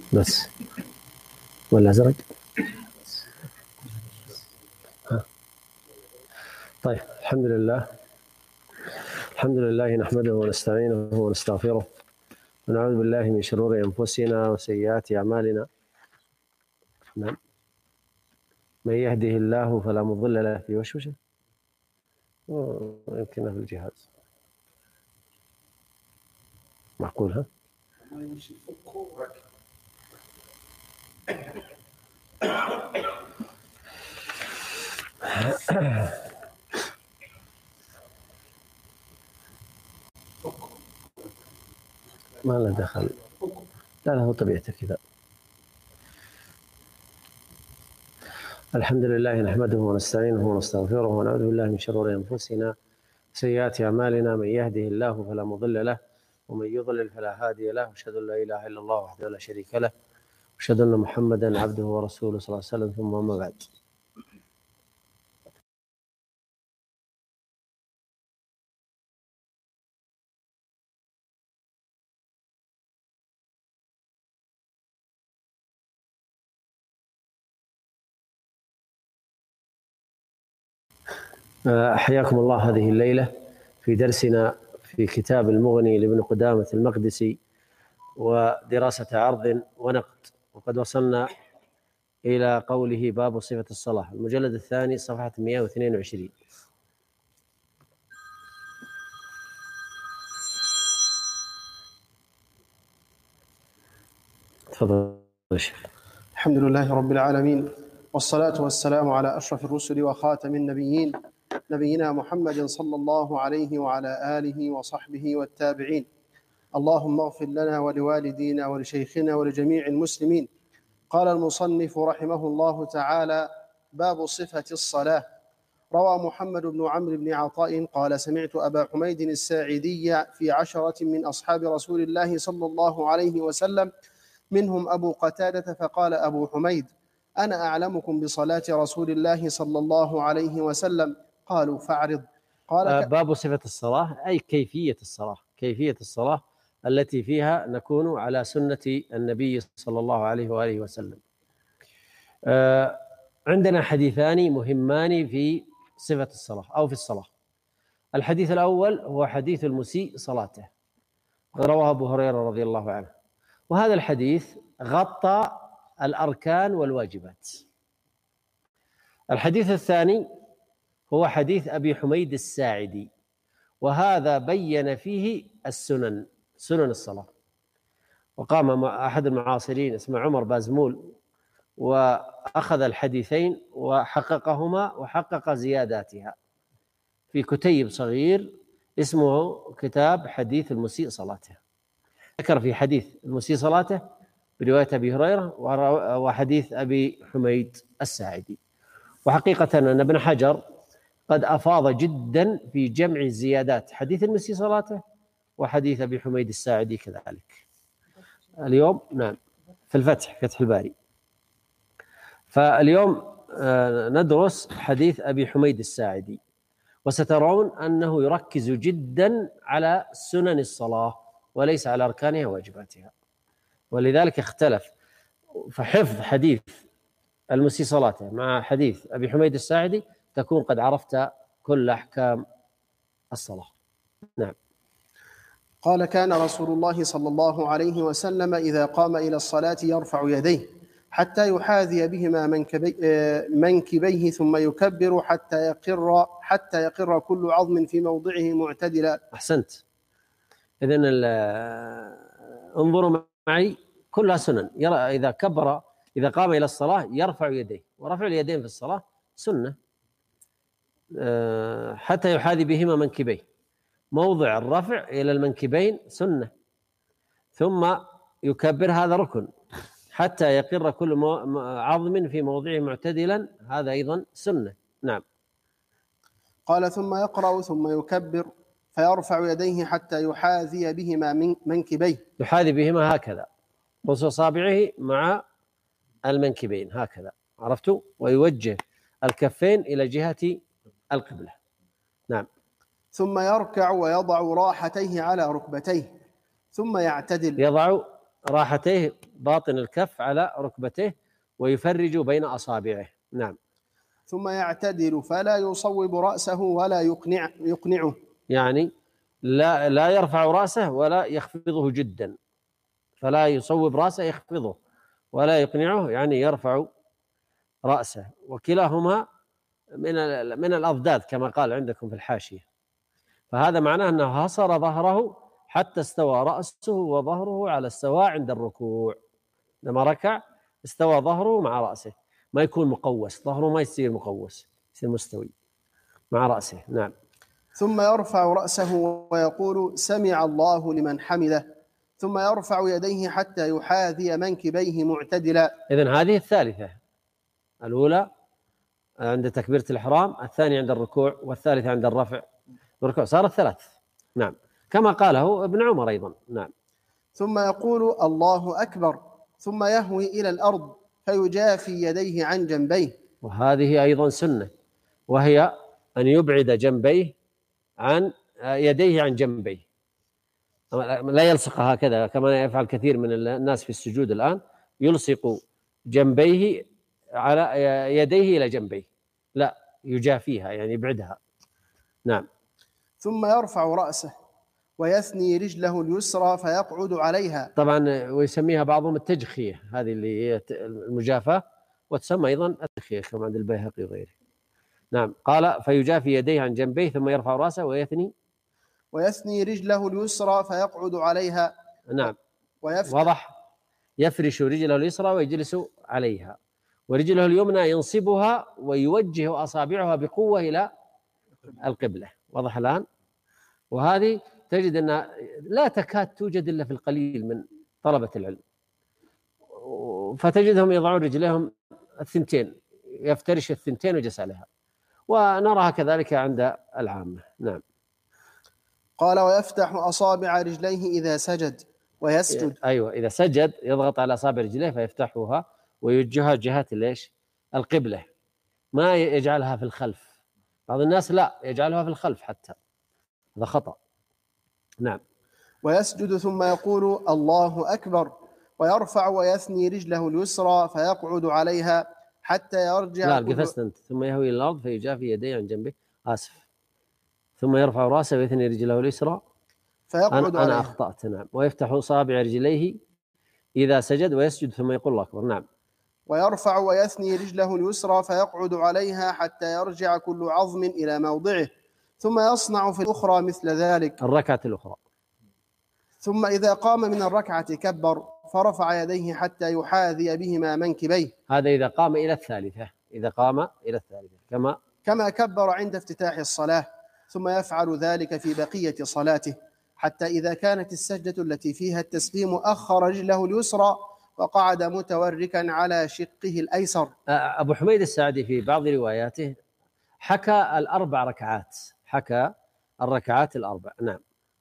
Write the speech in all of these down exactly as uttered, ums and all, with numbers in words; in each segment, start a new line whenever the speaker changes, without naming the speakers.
بس ولا أزرق؟ ها. طيب، الحمد لله الحمد لله نحمده ونستعينه ونستغفره ونعوذ بالله من شرور أنفسنا وسيئات أعمالنا. نعم. من يهده الله فلا مضل له. في وشوشة يمكنه في الجهاز معقول. ها ما له دخل. لا لا، هو طبيعته كذا. الحمد لله نحمده ونستعينه ونستغفره ونعوذ بالله من شرور أنفسنا سيئات أعمالنا. من يهده الله فلا مضل له ومن يضلل فلا هادي له. أشهد أن لا إله إلا الله وحده لا شريك له وأشهد أن محمدا عبده ورسوله صلى الله عليه وسلم. ثم أما بعد. حياكم الله هذه الليلة في درسنا في كتاب المغني لابن قدامة المقدسي ودراسة عرض ونقد، وقد وصلنا إلى قوله باب صفة الصلاة، المجلد الثاني صفحة مئة واثنين وعشرين. تفضل يا شيخ.
الحمد لله رب العالمين، والصلاة والسلام على أشرف الرسل وخاتم النبيين نبينا محمد صلى الله عليه وعلى آله وصحبه والتابعين. اللهم اغفر لنا ولوالدينا ولشيخنا ولجميع المسلمين. قال المصنف رحمه الله تعالى: باب صفة الصلاة. روى محمد بن عمرو بن عطاء قال: سمعت أبا حميد الساعدي في عشرة من أصحاب رسول الله صلى الله عليه وسلم، منهم أبو قتادة، فقال أبو حميد: أنا أعلمكم بصلاة رسول الله صلى الله عليه وسلم. قالوا: فاعرض. قال:
باب صفة الصلاة أي كيفية الصلاة، كيفية الصلاة التي فيها نكون على سنة النبي صلى الله عليه وآله وسلم. عندنا حديثان مهمان في صفة الصلاة أو في الصلاة. الحديث الأول هو حديث المسيء صلاته، رواه أبو هريرة رضي الله عنه، وهذا الحديث غطى الأركان والواجبات. الحديث الثاني هو حديث أبي حميد الساعدي، وهذا بين فيه السنن، سنن الصلاة. وقام مع أحد المعاصرين اسمه عمر بازمول وأخذ الحديثين وحققهما وحقق زياداتها في كتيب صغير اسمه كتاب حديث المسيء صلاته. ذكر في حديث المسيء صلاته برواية أبي هريرة وحديث أبي حميد الساعدي. وحقيقة أن ابن حجر قد أفاض جدا في جمع زيادات حديث المسيء صلاته وحديث أبي حميد الساعدي كذلك. اليوم نعم في الفتح، فتح الباري. فاليوم ندرس حديث أبي حميد الساعدي، وسترون أنه يركز جدا على سنن الصلاة وليس على أركانها وواجباتها، ولذلك اختلف. فحفظ حديث المسيء صلاته مع حديث أبي حميد الساعدي تكون قد عرفت كل أحكام الصلاة. نعم.
قال: كان رسول الله صلى الله عليه وسلم إذا قام إلى الصلاة يرفع يديه حتى يحاذي بهما منكبي منكبيه ثم يكبر حتى يقر حتى يقر كل عظم في موضعه معتدلا.
أحسنت. إذن انظروا معي، كلها سنن. يرى إذا كبر، إذا قام إلى الصلاة يرفع يديه، ورفع اليدين في الصلاة سنة حتى يحاذي بهما منكبيه. موضع الرفع إلى المنكبين سنة. ثم يكبر، هذا ركن، حتى يقر كل عظم في موضعه معتدلا، هذا أيضا سنة. نعم.
قال: ثم يقرأ ثم يكبر فيرفع يديه حتى يحاذي بهما منكبيه.
يحاذي بهما هكذا، قص أصابعه مع المنكبين هكذا، عرفتوا؟ ويوجه الكفين إلى جهة القبلة. نعم.
ثم يركع ويضع راحتيه على ركبتيه ثم يعتدل.
يضع راحتيه باطن الكف على ركبته ويفرج بين أصابعه. نعم.
ثم يعتدل فلا يصوب رأسه ولا يقنع يقنعه،
يعني لا لا يرفع رأسه ولا يخفضه جدا، فلا يصوب رأسه يخفضه ولا يقنعه، يعني يرفع رأسه، وكلاهما من من الأضداد كما قال عندكم في الحاشية. فهذا معناه أنه حصر ظهره حتى استوى رأسه وظهره على السواء عند الركوع. لما ركع استوى ظهره مع رأسه، ما يكون مقوس، ظهره ما يصير مقوس، يصير مستوي مع رأسه. نعم.
ثم يرفع رأسه ويقول سمع الله لمن حمده، ثم يرفع يديه حتى يحاذي منكبيه معتدلا.
إذن هذه الثالثة، الأولى عند تكبيرة الإحرام، الثانية عند الركوع، والثالثة عند الرفع الركوع، صارت ثلاث. نعم، كما قاله ابن عمر أيضا. نعم.
ثم يقول الله أكبر، ثم يهوي إلى الأرض فيجافي يديه عن جنبيه.
وهذه أيضا سنة، وهي أن يبعد جنبيه عن يديه عن جنبيه، لا يلصق هكذا كما يفعل كثير من الناس في السجود الآن، يلصق جنبيه على يديه إلى جنبيه، لا، يجافيها يعني يبعدها. نعم.
ثم يرفع رأسه ويثني رجله اليسرى فيقعد عليها.
طبعا ويسميها بعضهم التجخية، هذه اللي هي المجافاة، وتسمى أيضا التجخية كما عند البيهقي وغيره. نعم. قال فيجافي يديه عن جنبيه ثم يرفع رأسه ويثني
ويثني رجله اليسرى فيقعد عليها.
نعم. واضح. يفرش رجله اليسرى ويجلس عليها، ورجله اليمنى ينصبها ويوجه أصابعها بقوة إلى القبلة. واضح الآن؟ وهذه تجد أن لا تكاد توجد إلا في القليل من طلبة العلم، فتجدهم يضعون رجليهم الثنتين، يفترش الثنتين ويجلس عليها، ونراها كذلك عند العامة. نعم.
قال ويفتح أصابع رجليه إذا سجد ويسجد.
أيوة، إذا سجد يضغط على أصابع رجليه فيفتحها ويوجهها جهة ليش؟ القبلة، ما يجعلها في الخلف. بعض الناس لا يجعلها في الخلف حتى، هذا خطأ. نعم.
ويسجد ثم يقول الله أكبر، ويرفع ويثني رجله اليسرى فيقعد عليها حتى يرجع.
لا قفزت أنت. ثم يهوي إلى الأرض فيجافي يديه عن جنبه، آسف. ثم يرفع رأسه ويثني رجله اليسرى
فيقعد
أنا, أنا أخطأت. نعم. ويفتح أصابع رجليه إذا سجد ويسجد ثم يقول الله أكبر. نعم.
ويرفع ويثني رجله اليسرى فيقعد عليها حتى يرجع كل عظم إلى موضعه، ثم يصنع في الأخرى مثل ذلك.
الركعة الأخرى.
ثم إذا قام من الركعة كبر فرفع يديه حتى يحاذي بهما منكبيه.
هذا إذا قام إلى الثالثة، إذا قام إلى الثالثة كما
كما كبر عند افتتاح الصلاة، ثم يفعل ذلك في بقية صلاته، حتى إذا كانت السجدة التي فيها التسليم أخر رجله اليسرى وقعد متوركا على شقه الأيسر.
أبو حميد الساعدي في بعض رواياته حكى الأربع ركعات، حكى الركعات الأربع. نعم.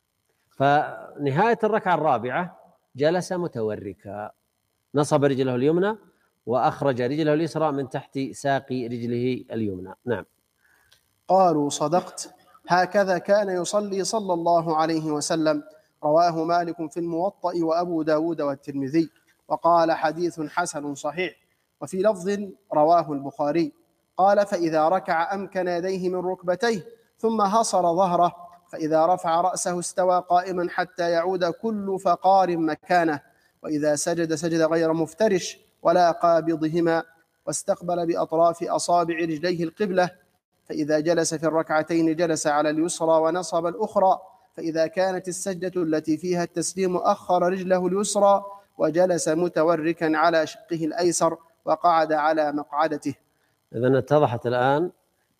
فنهاية الركعة الرابعة جلس متوركا، نصب رجله اليمنى وأخرج رجله اليسرى من تحت ساق رجله اليمنى. نعم.
قالوا صدقت، هكذا كان يصلي صلى الله عليه وسلم. رواه مالك في الموطأ وأبو داود والترمذي، وقال حديث حسن صحيح. وفي لفظ رواه البخاري قال فإذا ركع أمكن يديه من ركبتيه ثم هصر ظهره، فإذا رفع رأسه استوى قائما حتى يعود كل فقار مكانه، وإذا سجد سجد غير مفترش ولا قابضهما، واستقبل بأطراف أصابع رجليه القبلة. فإذا جلس في الركعتين جلس على اليسرى ونصب الأخرى، فإذا كانت السجدة التي فيها التسليم أخر رجله اليسرى وجلس متوركا على شقه الأيسر وقعد على مقعدته.
إذن اتضحت الآن.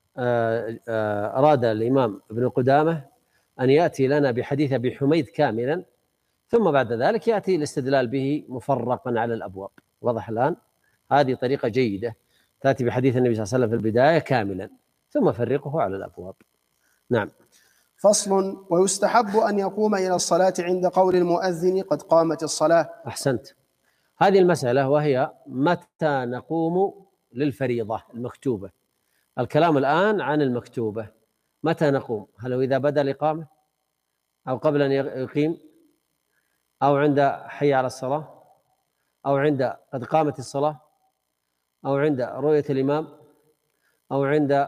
أراد الإمام ابن قدامة أن يأتي لنا بحديث أبي حميد كاملا، ثم بعد ذلك يأتي الاستدلال به مفرقا على الأبواب. واضح الآن؟ هذه طريقة جيدة، تأتي بحديث النبي صلى الله عليه وسلم في البداية كاملا ثم فرقه على الأبواب. نعم.
فصل. ويستحب أن يقوم إلى الصلاة عند قول المؤذن قد قامت الصلاة.
أحسنت. هذه المسألة وهي متى نقوم للفريضة المكتوبة. الكلام الآن عن المكتوبة، متى نقوم؟ هل هو إذا بدأ الإقامة أو قبل أن يقيم أو عند حي على الصلاة، أو عند قد قامت الصلاة، أو عند رؤية الإمام، أو عند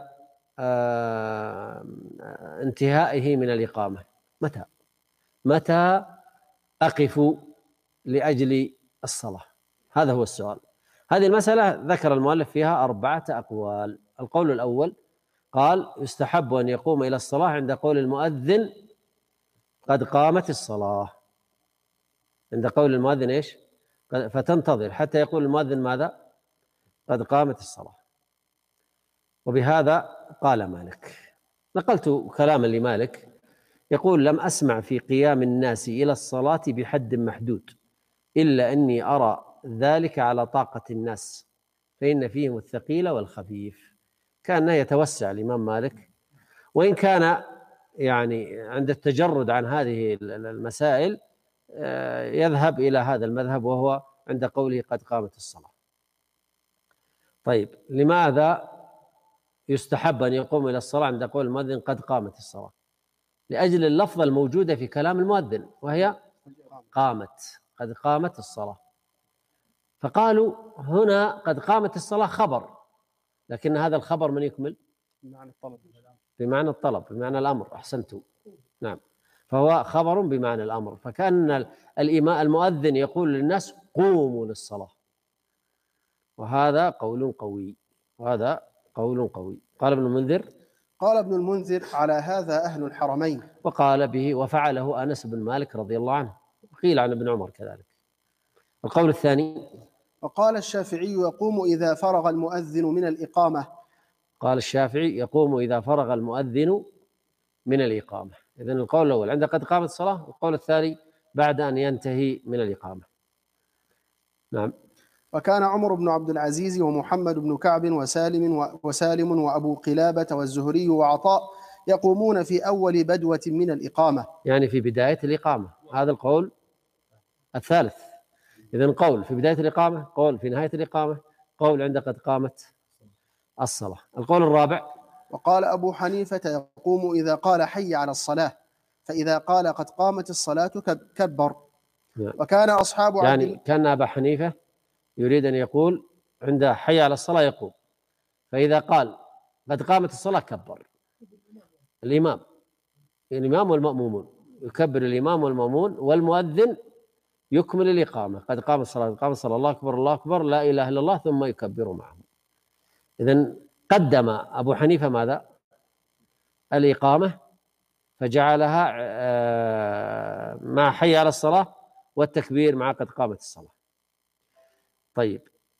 آه انتهائه من الإقامة؟ متى متى أقف لأجل الصلاة؟ هذا هو السؤال. هذه المسألة ذكر المؤلف فيها أربعة أقوال. القول الأول قال يستحب أن يقوم إلى الصلاة عند قول المؤذن قد قامت الصلاة. عند قول المؤذن إيش؟ فتنتظر حتى يقول المؤذن ماذا؟ قد قامت الصلاة. وبهذا قال مالك. نقلت كلاما لمالك يقول لم أسمع في قيام الناس إلى الصلاة بحد محدود إلا أني أرى ذلك على طاقة الناس فإن فيهم الثقيل والخفيف. كان يتوسع الإمام مالك، وإن كان يعني عند التجرد عن هذه المسائل يذهب إلى هذا المذهب، وهو عند قوله قد قامت الصلاة. طيب، لماذا يستحب أن يقوم إلى الصلاة عند قول المؤذن قد قامت الصلاة؟ لأجل اللفظة الموجودة في كلام المؤذن وهي قامت، قد قامت الصلاة. فقالوا هنا قد قامت الصلاة خبر، لكن هذا الخبر من يكمل؟
بمعنى الطلب،
بمعنى الطلب، بمعنى الأمر. أحسنتم، نعم، فهو خبر بمعنى الأمر. فكان الإمام المؤذن يقول للناس قوموا للصلاة، وهذا قول قوي، وهذا قول قوي. قال ابن المنذر
قال ابن المنذر على هذا أهل الحرمين،
وقال به وفعله أنس بن مالك رضي الله عنه، وقيل عن ابن عمر كذلك. القول الثاني
وقال الشافعي يقوم إذا فرغ المؤذن من الإقامة.
قال الشافعي يقوم إذا فرغ المؤذن من الإقامة. إذن القول الأول عند قد قامت الصلاة، والقول الثاني بعد أن ينتهي من الإقامة. نعم.
وكان عمر بن عبد العزيز ومحمد بن كعب وسالم وسالم وأبو قلابة والزهري وعطاء يقومون في أول بدوة من الإقامة،
يعني في بداية الإقامة. هذا القول الثالث. إذن قول في بداية الإقامة، قول في نهاية الإقامة، قول عند قد قامت الصلاة. القول الرابع
وقال أبو حنيفة يقوم إذا قال حي على الصلاة، فإذا قال قد قامت الصلاة كبر. وكان أصحاب
يعني
عبد
كان أبا حنيفة يريد أن يقول عند حي على الصلاة يقوم، فإذا قال قد قامت الصلاة كبر الإمام الإمام والمأمومون، يكبر الإمام والمأمون، والمؤذن يكمل الإقامة قد قامت الصلاة، قد قامت الصلاة، الله أكبر الله أكبر لا إله إلا الله، ثم يكبر معهم. إذن قدم أبو حنيفة ماذا؟ الإقامة، فجعلها مع حي على الصلاة، والتكبير مع قد قامت الصلاة. طيب،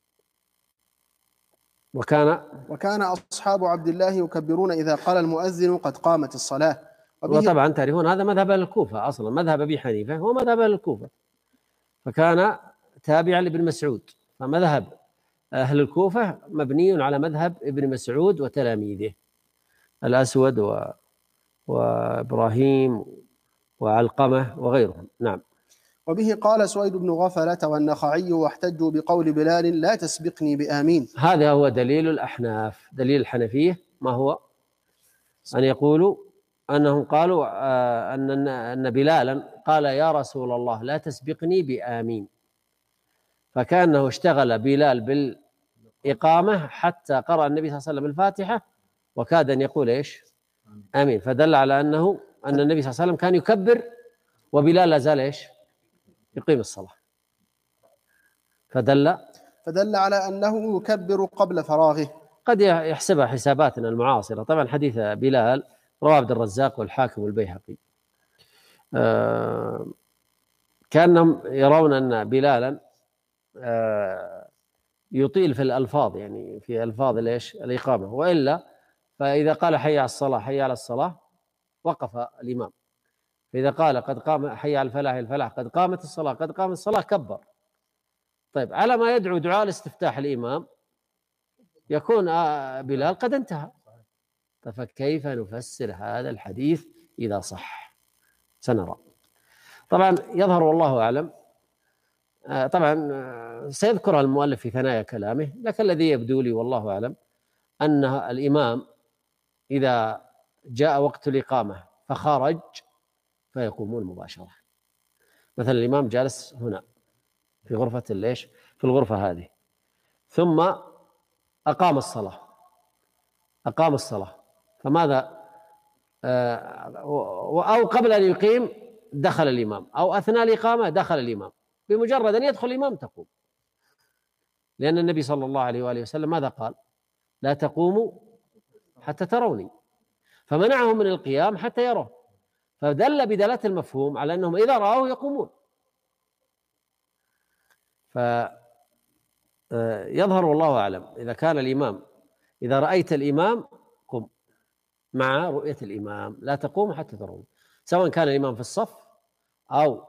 وكان
وكان أصحاب عبد الله يكبرون إذا قال المؤذن قد قامت الصلاة.
وطبعا تعرفون هذا مذهب الكوفة أصلا، مذهب أبي حنيفة هو مذهب الكوفة، فكان تابعا لابن مسعود. فمذهب أهل الكوفة مبني على مذهب ابن مسعود وتلاميذه الأسود و... وإبراهيم وعلقمة وغيرهم. نعم.
وبه قال سويد بن غفلة والنخعي واحتجوا بقول بلال لا تسبقني بآمين.
هذا هو دليل الأحناف. دليل الحنفية ما هو؟ أن يقولوا أنهم قالوا أن أن بلالا قال يا رسول الله لا تسبقني بآمين، فكأنه اشتغل بلال بالإقامة حتى قرأ النبي صلى الله عليه وسلم الفاتحة وكاد أن يقول إيش؟ آمين. فدل على أنه أن النبي صلى الله عليه وسلم كان يكبر وبلال لا زال إيش؟ يقيم الصلاة. فدل
فدل على أنه يكبر قبل فراغه.
قد يحسبها حساباتنا المعاصرة. طبعا حديث بلال رواه عبد الرزاق والحاكم والبيهقي. آه كأنهم يرون أن بلالا آه يطيل في الألفاظ، يعني في ألفاظ ليش الإقامة، وإلا فإذا قال حي على الصلاة حي على الصلاة وقف الإمام، فإذا قال قد قام حي على الفلاح الفلاح قد قامت الصلاة قد قامت الصلاة كبر. طيب، على ما يدعو دعاء الاستفتاح الإمام يكون بلال قد انتهى، فكيف نفسر هذا الحديث إذا صح؟ سنرى. طبعا يظهر والله أعلم، طبعا سيذكرها المؤلف في ثنايا كلامه، لكن الذي يبدو لي والله أعلم أن الإمام إذا جاء وقت الإقامة فخرج فيقومون مباشرة، مثلا الإمام جالس هنا في غرفة ليش في الغرفة هذه، ثم أقام الصلاة أقام الصلاة فماذا أو قبل أن يقيم دخل الإمام، أو أثناء الإقامة دخل الإمام، بمجرد أن يدخل الإمام تقوم، لأن النبي صلى الله عليه وآله وسلم ماذا قال؟ لا تقوموا حتى تروني، فمنعهم من القيام حتى يروه، فدل بدلالة المفهوم على أنهم إذا رأوه يقومون. فيظهر والله أعلم إذا كان الإمام إذا رأيت الإمام قم مع رؤية الإمام، لا تقوم حتى ترون، سواء كان الإمام في الصف أو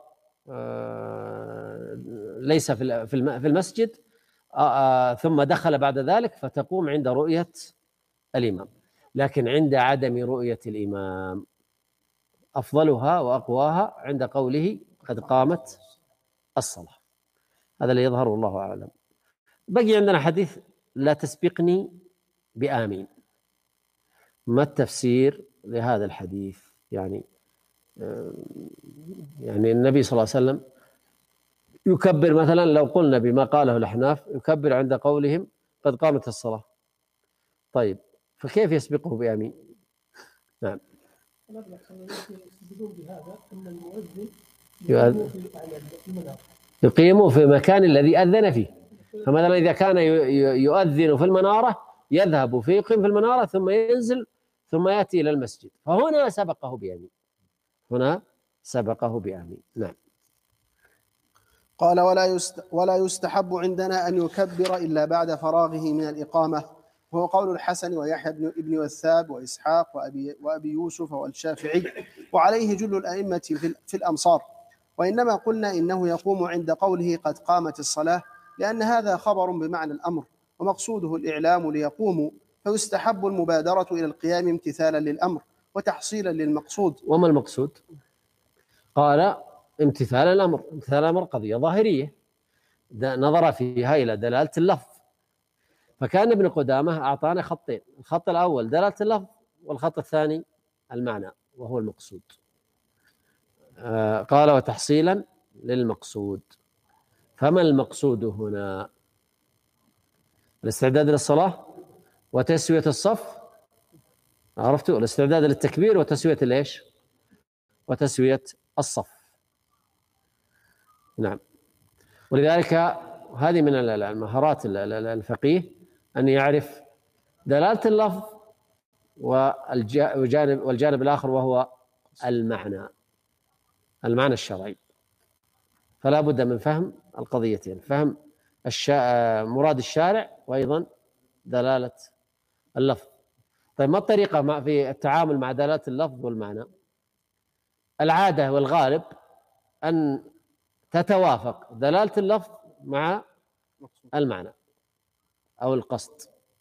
ليس في المسجد ثم دخل بعد ذلك، فتقوم عند رؤية الإمام. لكن عند عدم رؤية الإمام أفضلها وأقواها عند قوله قد قامت الصلاة. هذا اللي يظهر والله أعلم. بقي عندنا حديث لا تسبقني بآمين. ما التفسير لهذا الحديث؟ يعني يعني النبي صلى الله عليه وسلم يكبر مثلا، لو قلنا بما قاله الأحناف يكبر عند قولهم قد قامت الصلاة، طيب فكيف يسبقه بآمين؟ نعم. يقيم في المكان الذي أذن فيه، فمثلا إذا كان يؤذن في المنارة يذهب فيقيم في المنارة ثم ينزل ثم يأتي إلى المسجد، فهنا سبقه بآمين، هنا سبقه بآمين. نعم.
قال ولا يست ولا يستحب عندنا أن يكبر إلا بعد فراغه من الإقامة، وهو قول الحسن ويحيى بن ابن وثاب وإسحاق وأبي, وأبي يوسف والشافعي، وعليه جل الأئمة في, في الأمصار. وإنما قلنا إنه يقوم عند قوله قد قامت الصلاة، لأن هذا خبر بمعنى الأمر، ومقصوده الإعلام ليقوموا، فيستحب المبادرة إلى القيام امتثالا للأمر وتحصيلا للمقصود.
وما المقصود؟ قال امتثال الأمر. امتثال الأمر قضية ظاهرية نظر فيها إلى دلالة اللفظ، فكان ابن قدامة أعطانا خطين، الخط الأول دلالة اللفظ، والخط الثاني المعنى وهو المقصود. آه قال وتحصيلا للمقصود. فما المقصود هنا؟ الاستعداد للصلاة وتسوية الصف، عرفتوا؟ الاستعداد للتكبير وتسوية الإيش؟ وتسوية الصف. نعم. ولذلك هذه من المهارات الفقيه أن يعرف دلالة اللفظ والجانب والجانب الآخر وهو المعنى، المعنى الشرعي. فلا بد من فهم القضيتين، فهم الشا... مراد الشارع وأيضا دلالة اللفظ. طيب ما الطريقة في التعامل مع دلالة اللفظ والمعنى؟ العادة والغالب أن تتوافق دلالة اللفظ مع المعنى أو القصد،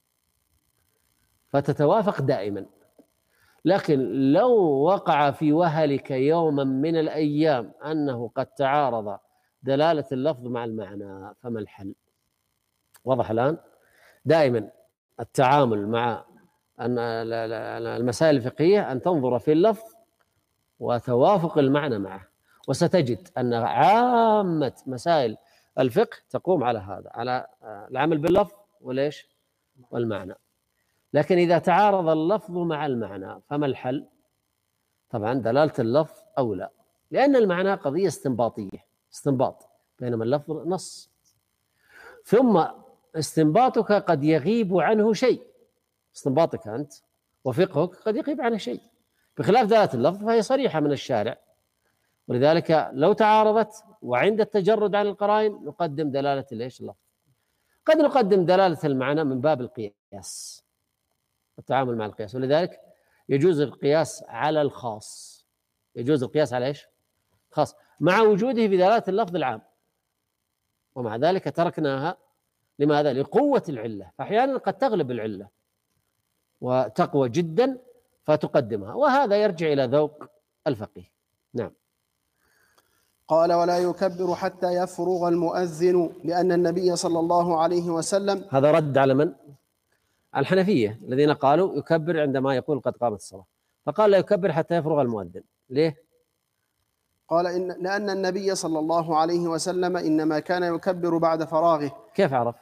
فتتوافق دائما. لكن لو وقع في وهلك يوما من الأيام أنه قد تعارض دلالة اللفظ مع المعنى فما الحل؟ واضح الآن؟ دائما التعامل مع المسائل الفقهية أن تنظر في اللفظ وتوافق المعنى معه، وستجد أن عامة مسائل الفقه تقوم على هذا، على العمل باللفظ وليش؟ والمعنى. لكن إذا تعارض اللفظ مع المعنى فما الحل؟ طبعا دلالة اللفظ أولى، لأن المعنى قضية استنباطية، استنباط، بينما اللفظ نص، ثم استنباطك قد يغيب عنه شيء، استنباطك أنت وفقهك قد يغيب عنه شيء، بخلاف دلالة اللفظ فهي صريحة من الشارع. ولذلك لو تعارضت وعند التجرد عن القرائن نقدم دلالة ليش؟ اللفظ. قد نقدم دلالة المعنى من باب القياس، التعامل مع القياس، ولذلك يجوز القياس على الخاص، يجوز القياس على ايش؟ خاص، مع وجوده بدلالة اللفظ العام، ومع ذلك تركناها. لماذا؟ لقوة العلة، فأحيانا قد تغلب العلة وتقوى جدا فتقدمها، وهذا يرجع إلى ذوق الفقيه. نعم.
قال ولا يكبر حتى يفرغ المؤذن، لأن النبي صلى الله عليه وسلم.
هذا رد على من؟ الحنفية الذين قالوا يكبر عندما يقول قد قامت الصلاة، فقال لا يكبر حتى يفرغ المؤذن. ليه؟
قال إن لأن النبي صلى الله عليه وسلم إنما كان يكبر بعد فراغه.
كيف عرف؟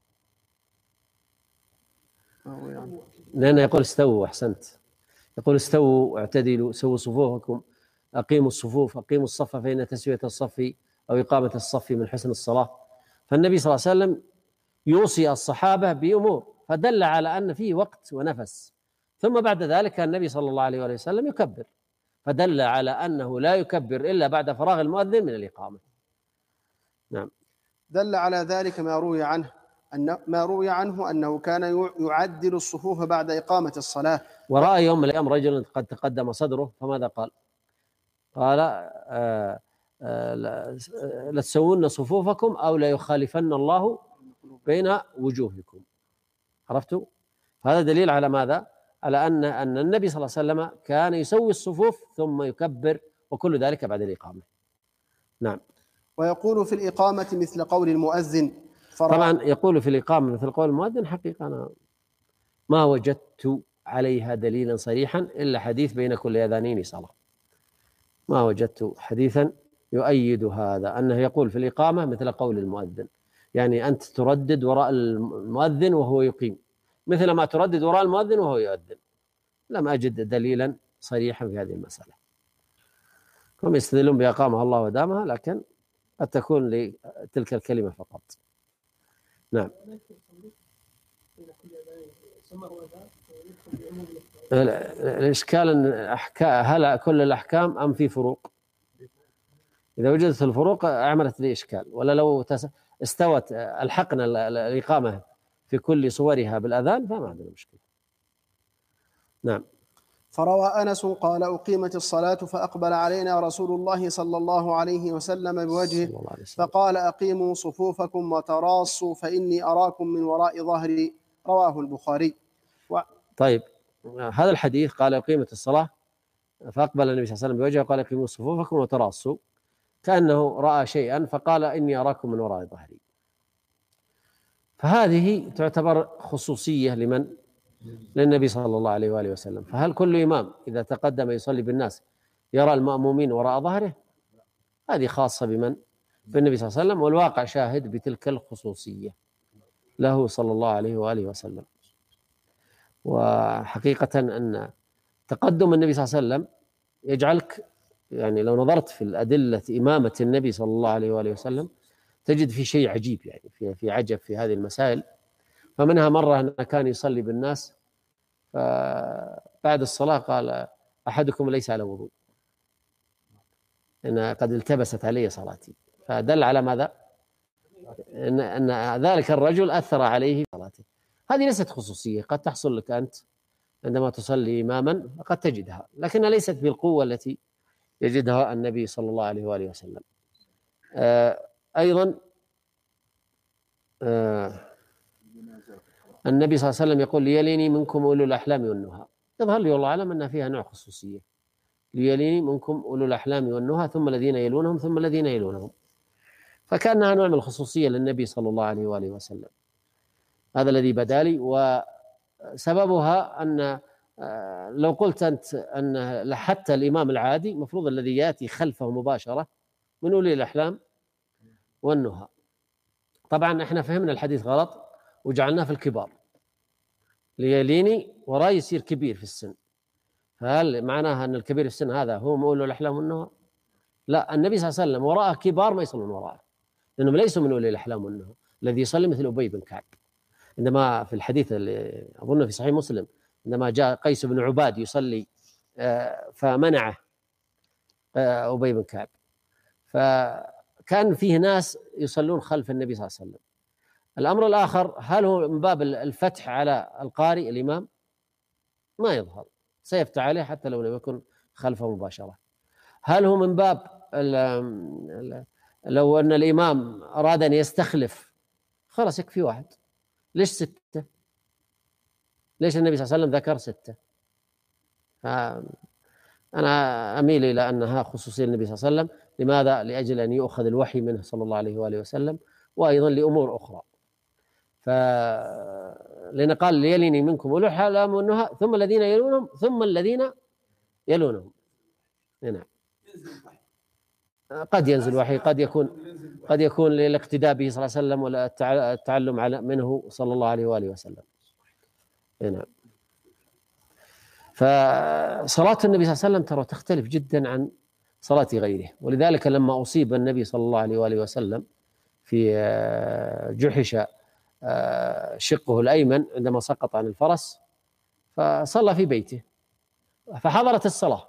يعني.
لأنه يقول استووا. أحسنت. يقول استووا اعتدلوا سووا صفوفكم أقيموا الصفوف أقيموا الصف فإن تسوية الصف أو إقامة الصف من حسن الصلاة. فالنبي صلى الله عليه وسلم يوصي الصحابة بأمور، فدل على أن فيه وقت ونفس. ثم بعد ذلك النبي صلى الله عليه وسلم يكبر، فدل على أنه لا يكبر إلا بعد فراغ المؤذن من الإقامة. نعم.
دل على ذلك ما روي عنه أن ما روي عنه أنه كان يعدل الصفوف بعد إقامة الصلاة.
ورأى يوم من الأيام رجل قد تقدم صدره، فماذا قال؟ قال آه آه لتسوون صفوفكم أو لا يخالفن الله بين وجوهكم. عرفتوا؟ هذا دليل على ماذا؟ على أن أن النبي صلى الله عليه وسلم كان يسوي الصفوف ثم يكبر، وكل ذلك بعد الإقامة. نعم.
ويقول في الإقامة مثل قول المؤذن.
طبعا يقول في الإقامة مثل قول المؤذن، حقيقة أنا ما وجدت عليها دليلا صريحا إلا حديث بين كل أذانين صلاة. ما وجدت حديثا يؤيد هذا، أنه يقول في الإقامة مثل قول المؤذن، يعني أنت تردد وراء المؤذن وهو يقيم مثل ما تردد وراء المؤذن وهو يؤذن. لم أجد دليلا صريحا في هذه المسألة. هم يستدلون بأقامها الله ودامها، لكن قد تكون لتلك الكلمة فقط. نعم. الإشكال أن هل كل الأحكام أم في فروق؟ إذا وجدت الفروق عملت لي إشكال، ولا لو استوت الحقنا الإقامة في كل صورها بالأذان فما عندنا مشكلة. نعم.
فروى أنس قال أقيمت الصلاة فأقبل علينا رسول الله صلى الله عليه وسلم بوجهه فقال أقيموا صفوفكم وتراصوا فإني أراكم من وراء ظهري. رواه البخاري.
و... طيب هذا الحديث قال أقيمت الصلاة فأقبل النبي صلى الله عليه وسلم بوجهه وقال أقيموا صفوفكم وتراصوا، كأنه رأى شيئا فقال إني أراكم من وراء ظهري. فهذه تعتبر خصوصية لمن؟ للنبي صلى الله عليه وآله وسلم. فهل كل إمام إذا تقدم يصلي بالناس يرى المأمومين وراء ظهره؟ هذه خاصة بمن؟ بالنبي صلى الله عليه وسلم، والواقع شاهد بتلك الخصوصية له صلى الله عليه وآله وسلم. وحقيقة أن تقدم النبي صلى الله عليه وسلم يجعلك، يعني لو نظرت في الأدلة إمامة النبي صلى الله عليه وآله وسلم تجد في شيء عجيب، يعني في في عجب في هذه المسائل. فمنها مرة أنه كان يصلي بالناس، فبعد الصلاة قال أحدكم ليس على وضوء إن قد التبست علي صلاتي، فدل على ماذا؟ إن, أن ذلك الرجل أثر عليه صلاته. هذه ليست خصوصية، قد تحصل لك أنت عندما تصلي إماما قد تجدها، لكنها ليست بالقوة التي يجدها النبي صلى الله عليه وآله وسلم. آه أيضا آه النبي صلى الله عليه وسلم يقول ليليني منكم أولو الأحلام والنهى. يظهر لي والله أعلم أنها فيها نوع خصوصية، ليليني منكم أولو الأحلام والنهى ثم الذين يلونهم ثم الذين يلونهم، فكأنها نوع من الخصوصية للنبي صلى الله عليه وآله وسلم. هذا الذي بدا لي. وسببها أن لو قلت أنت أن حتى الإمام العادي مفروض الذي يأتي خلفه مباشرة من أولي الأحلام والنهى. طبعا احنا فهمنا الحديث غلط وجعلناه في الكبار، ليليني وراي يصير كبير في السن. فهل معناها أن الكبير في السن هذا هو أولو الأحلام والنهى؟ لا، النبي صلى الله عليه وسلم وراءه كبار ما يصلون وراءه، لأنهم ليسوا من أولي الأحلام والنهى. الذي يصلي مثل أبي بن كعب، عندما في الحديث اللي أظن في صحيح مسلم عندما جاء قيس بن عباد يصلي فمنعه أبي بن كعب، فكان فيه ناس يصلون خلف النبي صلى الله عليه وسلم. الأمر الآخر، هل هو من باب الفتح على القارئ الإمام؟ ما يظهر، سيفتح عليه حتى لو لم يكن خلفه مباشرة. هل هو من باب لو أن الإمام أراد أن يستخلف خلاص يكفي واحد؟ ليش ستة؟ ليش النبي صلى الله عليه وسلم ذكر ستة؟ أنا أميل إلى أنها خصوصية النبي صلى الله عليه وسلم. لماذا؟ لأجل أن يؤخذ الوحي منه صلى الله عليه وآله وسلم، وأيضا لأمور أخرى. ف لأن قال ليليني منكم أولو الأحلام والنهى ثم الذين يلونهم ثم الذين يلونهم. نعم. قد ينزل وحي، قد يكون قد يكون للاقتداء به صلى الله عليه وسلم ولا التعلم على منه صلى الله عليه وآله وسلم. نعم. فصلاة النبي صلى الله عليه وسلم ترى تختلف جدا عن صلاة غيره، ولذلك لما أصيب النبي صلى الله عليه وآله وسلم في جحش شقه الأيمن عندما سقط عن الفرس، فصلى في بيته، فحضرت الصلاة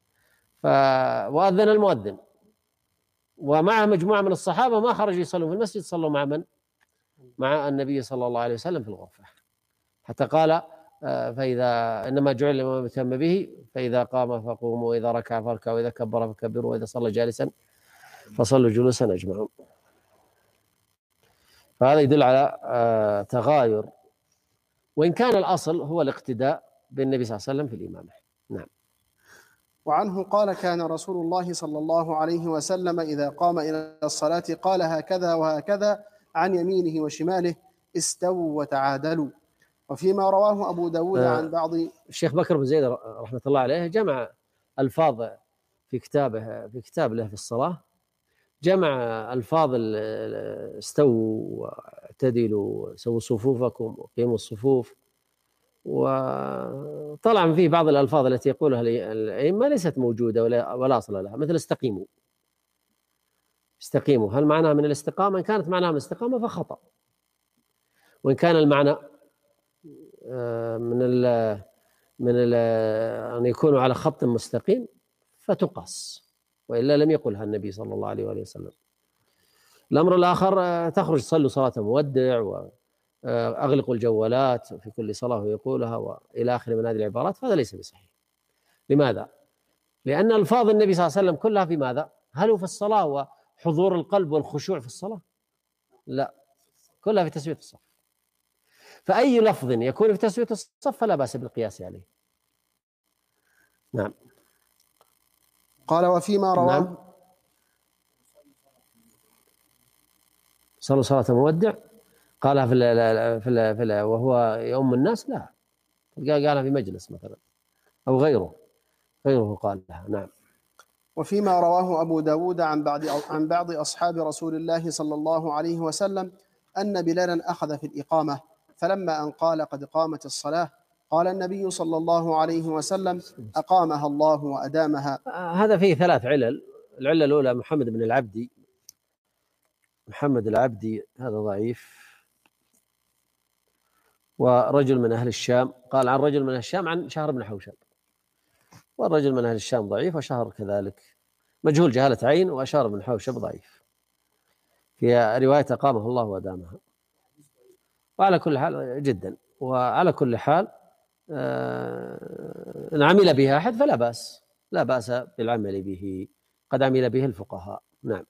وأذن المؤذن ومعه مجموعة من الصحابة ما خرجوا يصلون في المسجد، صلوا مع من؟ مع النبي صلى الله عليه وسلم في الغرفة، حتى قال فإذا إنما جعل الإمام يتم به، فإذا قام فقوموا، وإذا ركع فاركعوا، وإذا كبر فكبروا، وإذا صلى جالسا فصلوا جلوسا أجمعون. فهذا يدل على تغاير، وإن كان الأصل هو الاقتداء بالنبي صلى الله عليه وسلم في الإمامة. نعم.
وعنه قال: كان رسول الله صلى الله عليه وسلم إذا قام إلى الصلاة قال هكذا وهكذا عن يمينه وشماله: استووا وتعادلوا. وفيما رواه أبو داود آه عن بعض
الشيخ بكر بن زيد رحمة الله عليه جمع ألفاظ في كتابه في كتاب له في الصلاة، جمع ألفاظ استووا واعتدلوا، سووا صفوفكم وقيموا الصفوف، وطلع فيه بعض الألفاظ التي يقولها الأئمة ليست موجودة ولا ولا أصل لها، مثل استقيموا. استقيموا هل معناها من الاستقامة؟ إن كانت معناها من الاستقامة فخطأ، وإن كان المعنى من ال من ال أن يكونوا على خط مستقيم فتقاس، وإلا لم يقلها النبي صلى الله عليه وآله وسلم. الأمر الآخر تخرج صلوا صلاة مودع وأغلقوا الجوالات في كل صلاة ويقولها وإلى آخر من هذه العبارات، فهذا ليس بصحيح. لماذا؟ لأن ألفاظ النبي صلى الله عليه وسلم كلها في ماذا؟ هل هو في الصلاة وحضور القلب والخشوع في الصلاة؟ لا، كلها في تسوية الصف. فأي لفظ يكون في تسوية الصف فلا بأس بالقياس عليه. نعم.
قال: وفيما رواه
نعم. صلوا صلاة مودع قالها في ال في ال في ال وهو يؤم الناس؟ لا، قالها في مجلس مثلا أو غيره غيره قالها. نعم.
وفيما رواه أبو داود عن بعض عن بعض أصحاب رسول الله صلى الله عليه وسلم أن بلالا أخذ في الإقامة، فلما أن قال قد قامت الصلاة قال النبي صلى الله عليه وسلم: أقامها الله وأدامها.
هذا فيه ثلاث علل. العلة الأولى محمد بن العبدي، محمد العبدي هذا ضعيف، ورجل من أهل الشام، قال عن رجل من أهل الشام عن شهر بن حوشب، والرجل من أهل الشام ضعيف، وشهر كذلك مجهول جهالة عين، وأشار بن حوشب ضعيف. في رواية أقامه الله وأدامها. وعلى كل حال جدا، وعلى كل حال إن عمل بها أحد فلا بأس، لا بأس بالعمل به، قد عمل به الفقهاء. نعم.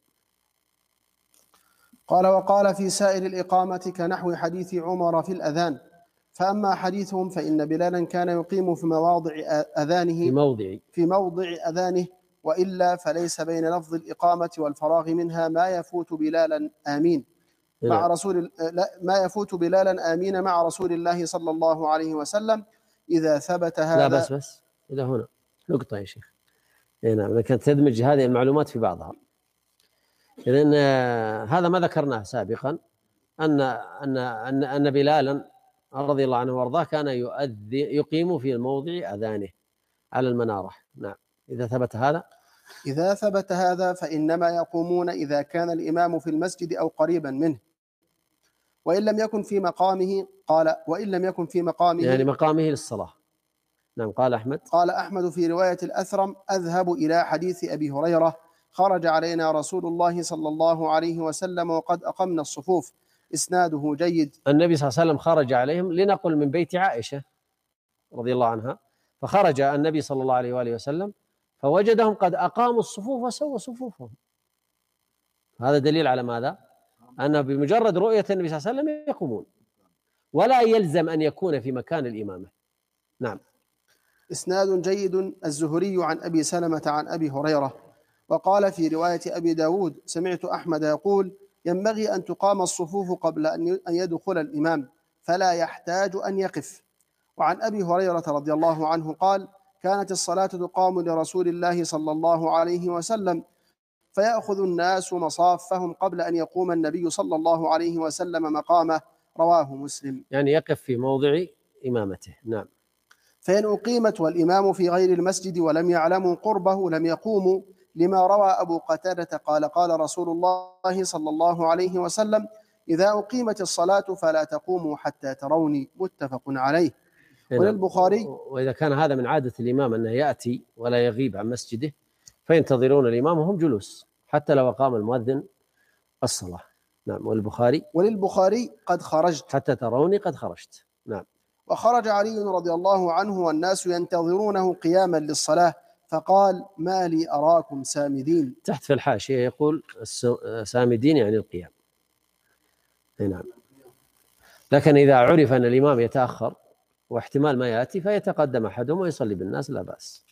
قال: وقال في سائر الإقامة كنحو حديث عمر في الأذان، فأما حديثهم فإن بلالا كان يقيم في مواضع أذانه
في موضع
في موضع أذانه، وإلا فليس بين لفظ الإقامة والفراغ منها ما يفوت بلالا آمين مع رسول ما يفوت بلالا آمين مع رسول الله صلى الله عليه وسلم إذا ثبت هذا.
لا بس بس إذا هنا نقطة يا شيخ. نعم، كانت تدمج هذه المعلومات في بعضها. إذن هذا ما ذكرناه سابقا، أن أن أن أن بلالا رضي الله عنه وارضاه كان يؤذي يقيم في الموضع أذانه على المنارة. نعم. إذا ثبت هذا
إذا ثبت هذا فإنما يقومون إذا كان الإمام في المسجد أو قريبا منه، وإن لم يكن في مقامه قال وإن لم يكن في مقامه
يعني مقامه للصلاة. نعم. قال أحمد
قال أحمد في رواية الأثرم: أذهب إلى حديث أبي هريرة: خرج علينا رسول الله صلى الله عليه وسلم وقد أقمنا الصفوف. إسناده جيد.
النبي صلى الله عليه وسلم خرج عليهم، لنقل من بيت عائشة رضي الله عنها، فخرج النبي صلى الله عليه وآله وسلم فوجدهم قد أقاموا الصفوف وسووا صفوفهم. هذا دليل على ماذا؟ أن بمجرد رؤية النبي صلى الله عليه وسلم يقومون، ولا يلزم أن يكون في مكان الإمامة. نعم.
إسناد جيد. الزهري عن أبي سلمة عن أبي هريرة. وقال في رواية أبي داود: سمعت أحمد يقول: ينبغي أن تقام الصفوف قبل أن يدخل الإمام فلا يحتاج أن يقف. وعن أبي هريرة رضي الله عنه قال: كانت الصلاة تقام لرسول الله صلى الله عليه وسلم فيأخذ الناس مصافهم قبل أن يقوم النبي صلى الله عليه وسلم مقامه. رواه مسلم.
يعني يقف في موضع إمامته. نعم.
فإن أقيمت والإمام في غير المسجد ولم يعلموا قربه لم يقوموا، لما روى أبو قتادة قال قال رسول الله صلى الله عليه وسلم: إذا أقيمت الصلاة فلا تقوموا حتى تروني. متفق عليه. وللبخاري:
وإذا كان هذا من عادة الإمام أنه يأتي ولا يغيب عن مسجده فينتظرون الإمام وهم جلوس حتى لو أقام المؤذن الصلاة. نعم. والبخاري
وللبخاري: قد خرجت
حتى تروني قد خرجت. نعم.
وخرج علي رضي الله عنه والناس ينتظرونه قياما للصلاة، فقال: ما لي أراكم سامدين.
تحت في الحاشية يقول سامدين يعني القيام. نعم. لكن إذا عرف أن الإمام يتأخر واحتمال ما يأتي فيتقدم أحدهم ويصلي بالناس لا بأس.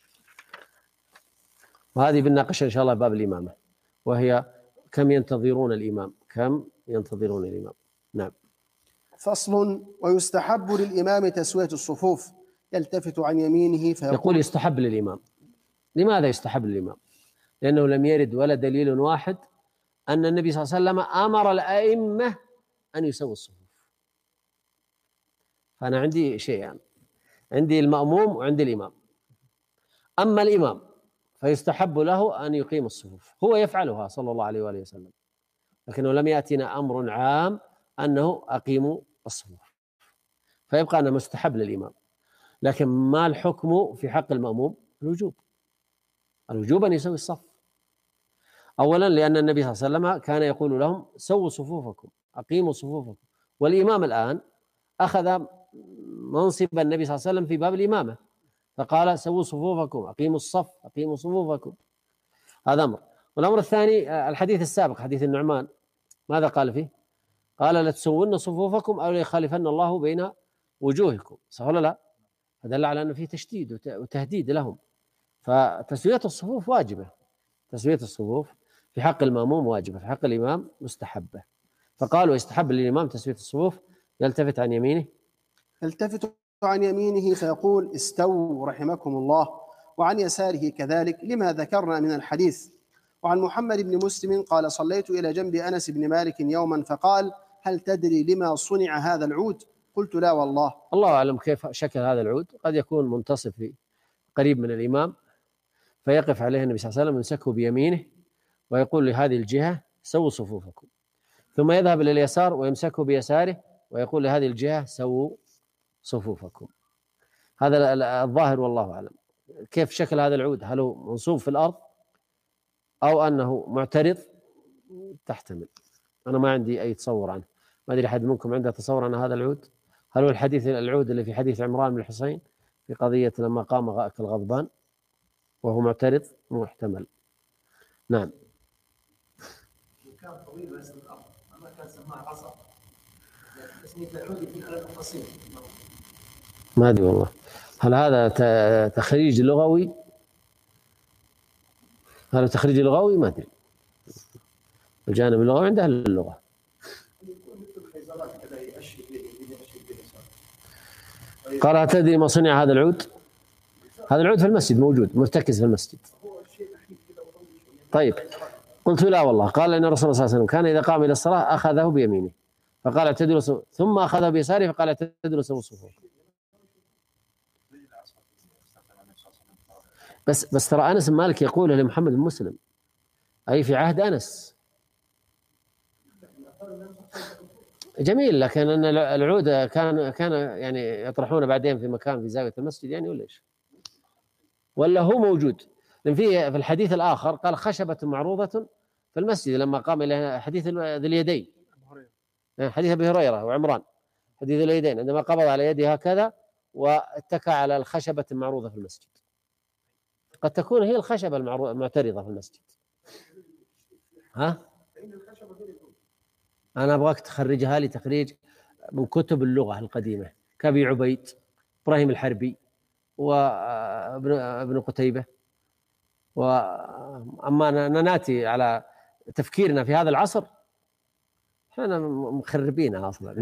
وهذه بنناقشها إن شاء الله باب الإمامة، وهي كم ينتظرون الإمام كم ينتظرون الإمام. نعم.
فصل: ويستحب للإمام تسوية الصفوف، يلتفت عن يمينه فيقول.
يقول يستحب للإمام. لماذا يستحب للإمام؟ لأنه لم يرد ولا دليل واحد أن النبي صلى الله عليه وسلم أمر الأئمة أن يسووا الصفوف. فأنا عندي شيئان، يعني عندي المأموم وعندي الإمام. أما الإمام فيستحب له أن يقيم الصفوف، هو يفعلها صلى الله عليه وآله وسلم، لكنه لم يأتنا أمر عام أنه أقيموا الصفوف، فيبقى أنه مستحب للإمام. لكن ما الحكم في حق المأموم؟ الوجوب. الوجوب أن يسوي الصف. أولا لأن النبي صلى الله عليه وسلم كان يقول لهم: سووا صفوفكم، أقيموا صفوفكم. والإمام الآن أخذ منصب النبي صلى الله عليه وسلم في باب الإمامة، فقال: سووا صفوفكم، أقيموا الصف، أقيموا صفوفكم. هذا أمر. والأمر الثاني الحديث السابق حديث النعمان، ماذا قال فيه؟ قال: لتسون صفوفكم أو ليخالفن الله بين وجوهكم. صح ولا لا؟ فدل على أنه فيه تشديد وتهديد لهم. فتسوية الصفوف واجبة. تسوية الصفوف في حق المأموم واجبة، في حق الإمام مستحبة. فقالوا يستحب للإمام تسوية الصفوف، يلتفت عن يمينه
يلتفت عن يمينه فيقول: استووا رحمكم الله، وعن يساره كذلك، لما ذكرنا من الحديث. وعن محمد بن مسلم قال: صليت إلى جنب أنس بن مالك يوما فقال: هل تدري لما صنع هذا العود؟ قلت: لا والله.
الله أعلم كيف شكل هذا العود، قد يكون منتصف قريب من الإمام، فيقف عليه النبي صلى الله عليه وسلم يمسكه بيمينه ويقول لهذه الجهة: سووا صفوفكم، ثم يذهب إلى اليسار ويمسكه بيساره ويقول لهذه الجهة: سووا صفوفكم. هذا الظاهر والله أعلم. كيف شكل هذا العود؟ هل هو منصوب في الأرض أو أنه معترض؟ تحتمل. أنا ما عندي أي تصور عنه. ما أدري أحد منكم عنده تصور عن هذا العود؟ هل هو الحديث العود اللي في حديث عمران بن الحصين في قضية لما قام الغضبان وهو معترض؟ محتمل. نعم.
كان طويل ويسد الأرض، أما كان سماها عصا، اسمه العود في الألم قصير.
ما أدري والله. هل هذا تخريج لغوي؟ هذا تخريج لغوي؟ ما أدري. الجانب اللغوي عند أهل اللغة. قال: تدري ما صنع هذا العود؟ هذا العود في المسجد موجود مرتكز في المسجد. طيب. قلت: لا والله. قال: إن الرسول صلى الله عليه وسلم كان إذا قام إلى الصلاة أخذه بيمينه فقال: اعتدلوا، ثم أخذه بيساره فقال: اعتدلوا سووا الصفوف. بس بس ترى أنس مالك يقوله لمحمد بن مسلم، أي في عهد أنس. جميل، لكن أن العود كان كان يعني يطرحونه بعدين في مكان في زاوية المسجد يعني، ولا إيش؟ ولا هو موجود؟ لأن في في الحديث الآخر قال: خشبة معروضة في المسجد، لما قام إلى حديث ذي اليدين، حديث أبي هريرة وعمران، حديث ذي اليدين، عندما قبض على يده هكذا واتكى على الخشبة المعروضة في المسجد. قد تكون هي الخشبة المعترضة في المسجد. ها؟ أنا أبغاك تخرجها لي تخريج من كتب اللغة القديمة كأبي عبيد، إبراهيم الحربي، وابن ابن قتيبة. وأما ناتي على تفكيرنا في هذا العصر، احنا مخربينها أصلا.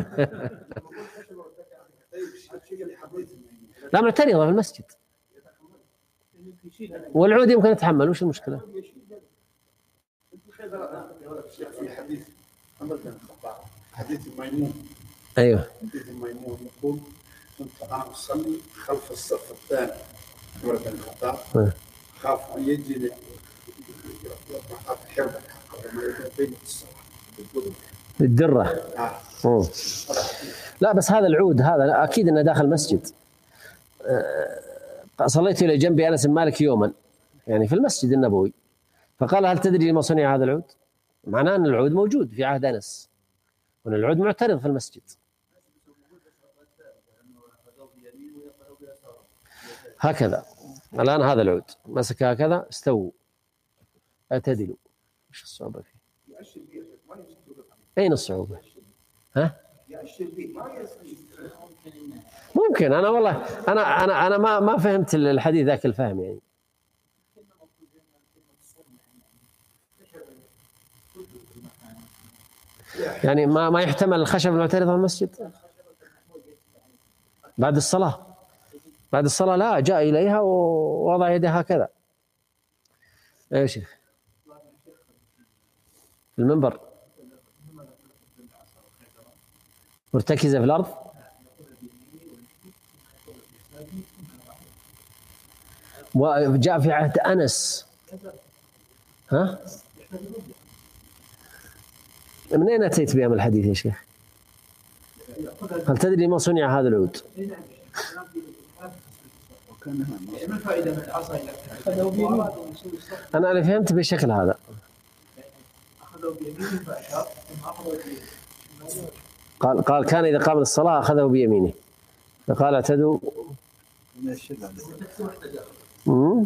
لا، معترضة في المسجد، والعود يمكن يتحمل. وش المشكلة؟
في حديث عمر بن الخطاب حديث ميمون
أيوه
حديث ميمون يقول كنت أنا أصلي خلف الصف الثاني عمر بن الخطاب خاف أن يجي الحربة بين الصلاة
الدرة.
آه.
لا بس هذا العود هذا أكيد أنه داخل مسجد. صليت إلى جنب أنس بن مالك يوما يعني في المسجد النبوي، فقال هل تدري لما صنع هذا العود؟ معناه أن العود موجود في عهد أنس وأن العود معترض في المسجد. هكذا الآن هذا العود مسك هكذا استووا اعتدلوا. ايش الصعوبة فيه؟ أين الصعوبة؟ ها؟ ممكن. أنا والله أنا أنا أنا ما ما فهمت الحديث ذاك الفهم يعني. يعني ما ما يحتمل الخشب المعترض على المسجد بعد الصلاة. بعد الصلاة لا، جاء إليها ووضع يده هكذا. يا شيخ في المنبر مرتكزة في الأرض. وجاء في عهد أنس. ها؟ من أين أتيت بهم الحديث يا شيخ؟ هل تدري ما صنع هذا العود؟ أنا أنا فهمت بالشكل هذا. قال قال كان إذا قام للصلاة أخذه بيمينه فقال اعتدوا. امم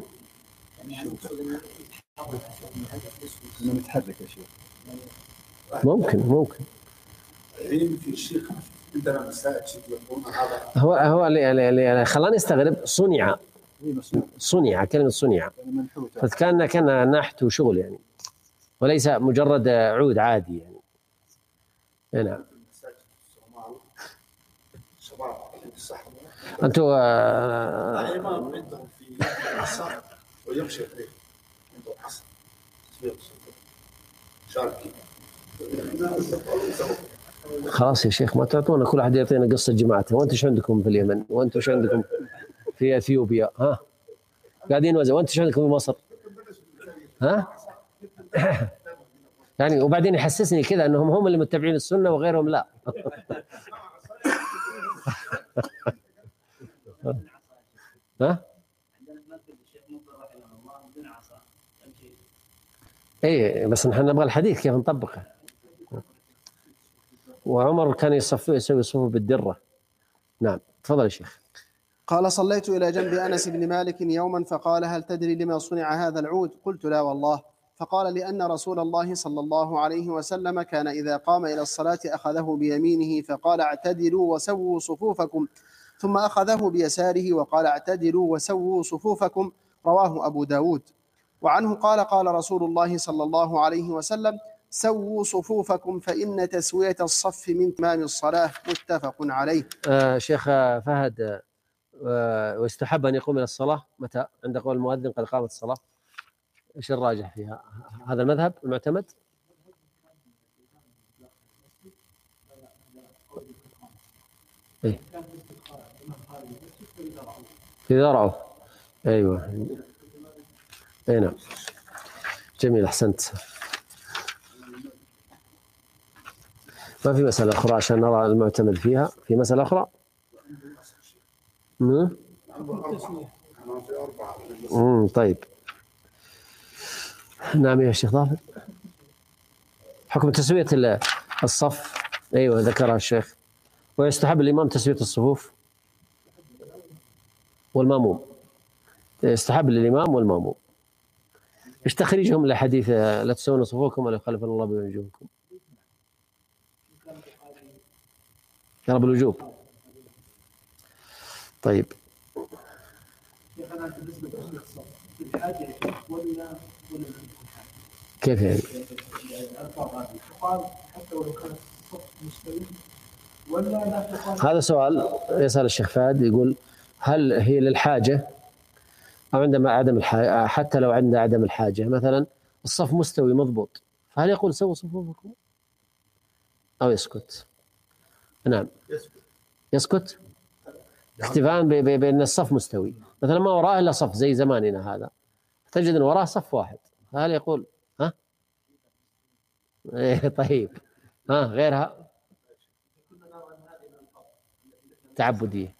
متحرك يا شيخ.
ممكن ممكن
في الشيخ عندنا مساجد يقولون هذا
هو هو اللي اللي خلاني استغرب صنع صنع كلمة صنع فكان كان نحت وشغل يعني وليس مجرد عود عادي يعني. نعم. أنتم
الإمام عندهم في عصر ويمشي عليه عندهم عصر شاركي.
خلاص يا شيخ ما تعطونا كل أحد يعطينا قصة جماعته. وأنتم شو عندكم في اليمن؟ وأنتم شو عندكم في أثيوبيا؟ ها قاعدين وزن. وأنتم شو عندكم في مصر؟ ها يعني وبعدين يحسسني كذا أنهم هم اللي متبعين السنة وغيرهم لا. ها ايه بس نحن نبغى الحديث كيف نطبقه. وعمر كان يصفي يسوي صفوف بالدرة. نعم تفضل يا شيخ.
قال صليت إلى جنب أنس بن مالك يوما فقال هل تدري لما صنع هذا العود؟ قلت لا والله. فقال لأن رسول الله صلى الله عليه وسلم كان إذا قام إلى الصلاة أخذه بيمينه فقال اعتدلوا وسووا صفوفكم ثم أخذه بيساره وقال اعتدلوا وسووا صفوفكم. رواه أبو داود. وعنه قال قال رسول الله صلى الله عليه وسلم سووا صفوفكم فإن تسوية الصف من تمام الصلاة. متفق عليه.
آه شيخ فهد آه ويستحب أن يقوم إلى الصلاة متى؟ عند قول المؤذن قد قامت الصلاة. إيش الراجح فيها؟ هذا المذهب المعتمد؟ إيه؟ إذا رأوا. أيوة. أي نعم. جميل أحسنت. ما في مسألة أخرى عشان نرى المعتمد فيها. في مسألة أخرى؟ امم امم طيب. نعم يا شيخ ظافر. حكم تسوية الصف. أيوة ذكرها الشيخ. ويستحب الإمام تسوية الصفوف والماموم. يستحب للإمام والماموم. إيش تخريجهم لحديث لا تسوون صفوفكم ولا يخالفن الله بين وجوهكم؟ يا رب الوجوب. طيب. كيف يعني؟ هذا سؤال يسأل الشيخ فهد يقول هل هي للحاجة أو عندما عدم الحاجة؟ حتى لو عند عدم الحاجة مثلا الصف مستوي مضبوط فهل يقول سووا صفوفكم أو يسكت؟ نعم يسكت اكتفاء بأن الصف مستوي. مثلا ما وراءه إلا صف زي زماننا هذا، تجد أن وراءه صف واحد، فهل يقول ها؟ إيه طيب، ها غيرها تعبدية.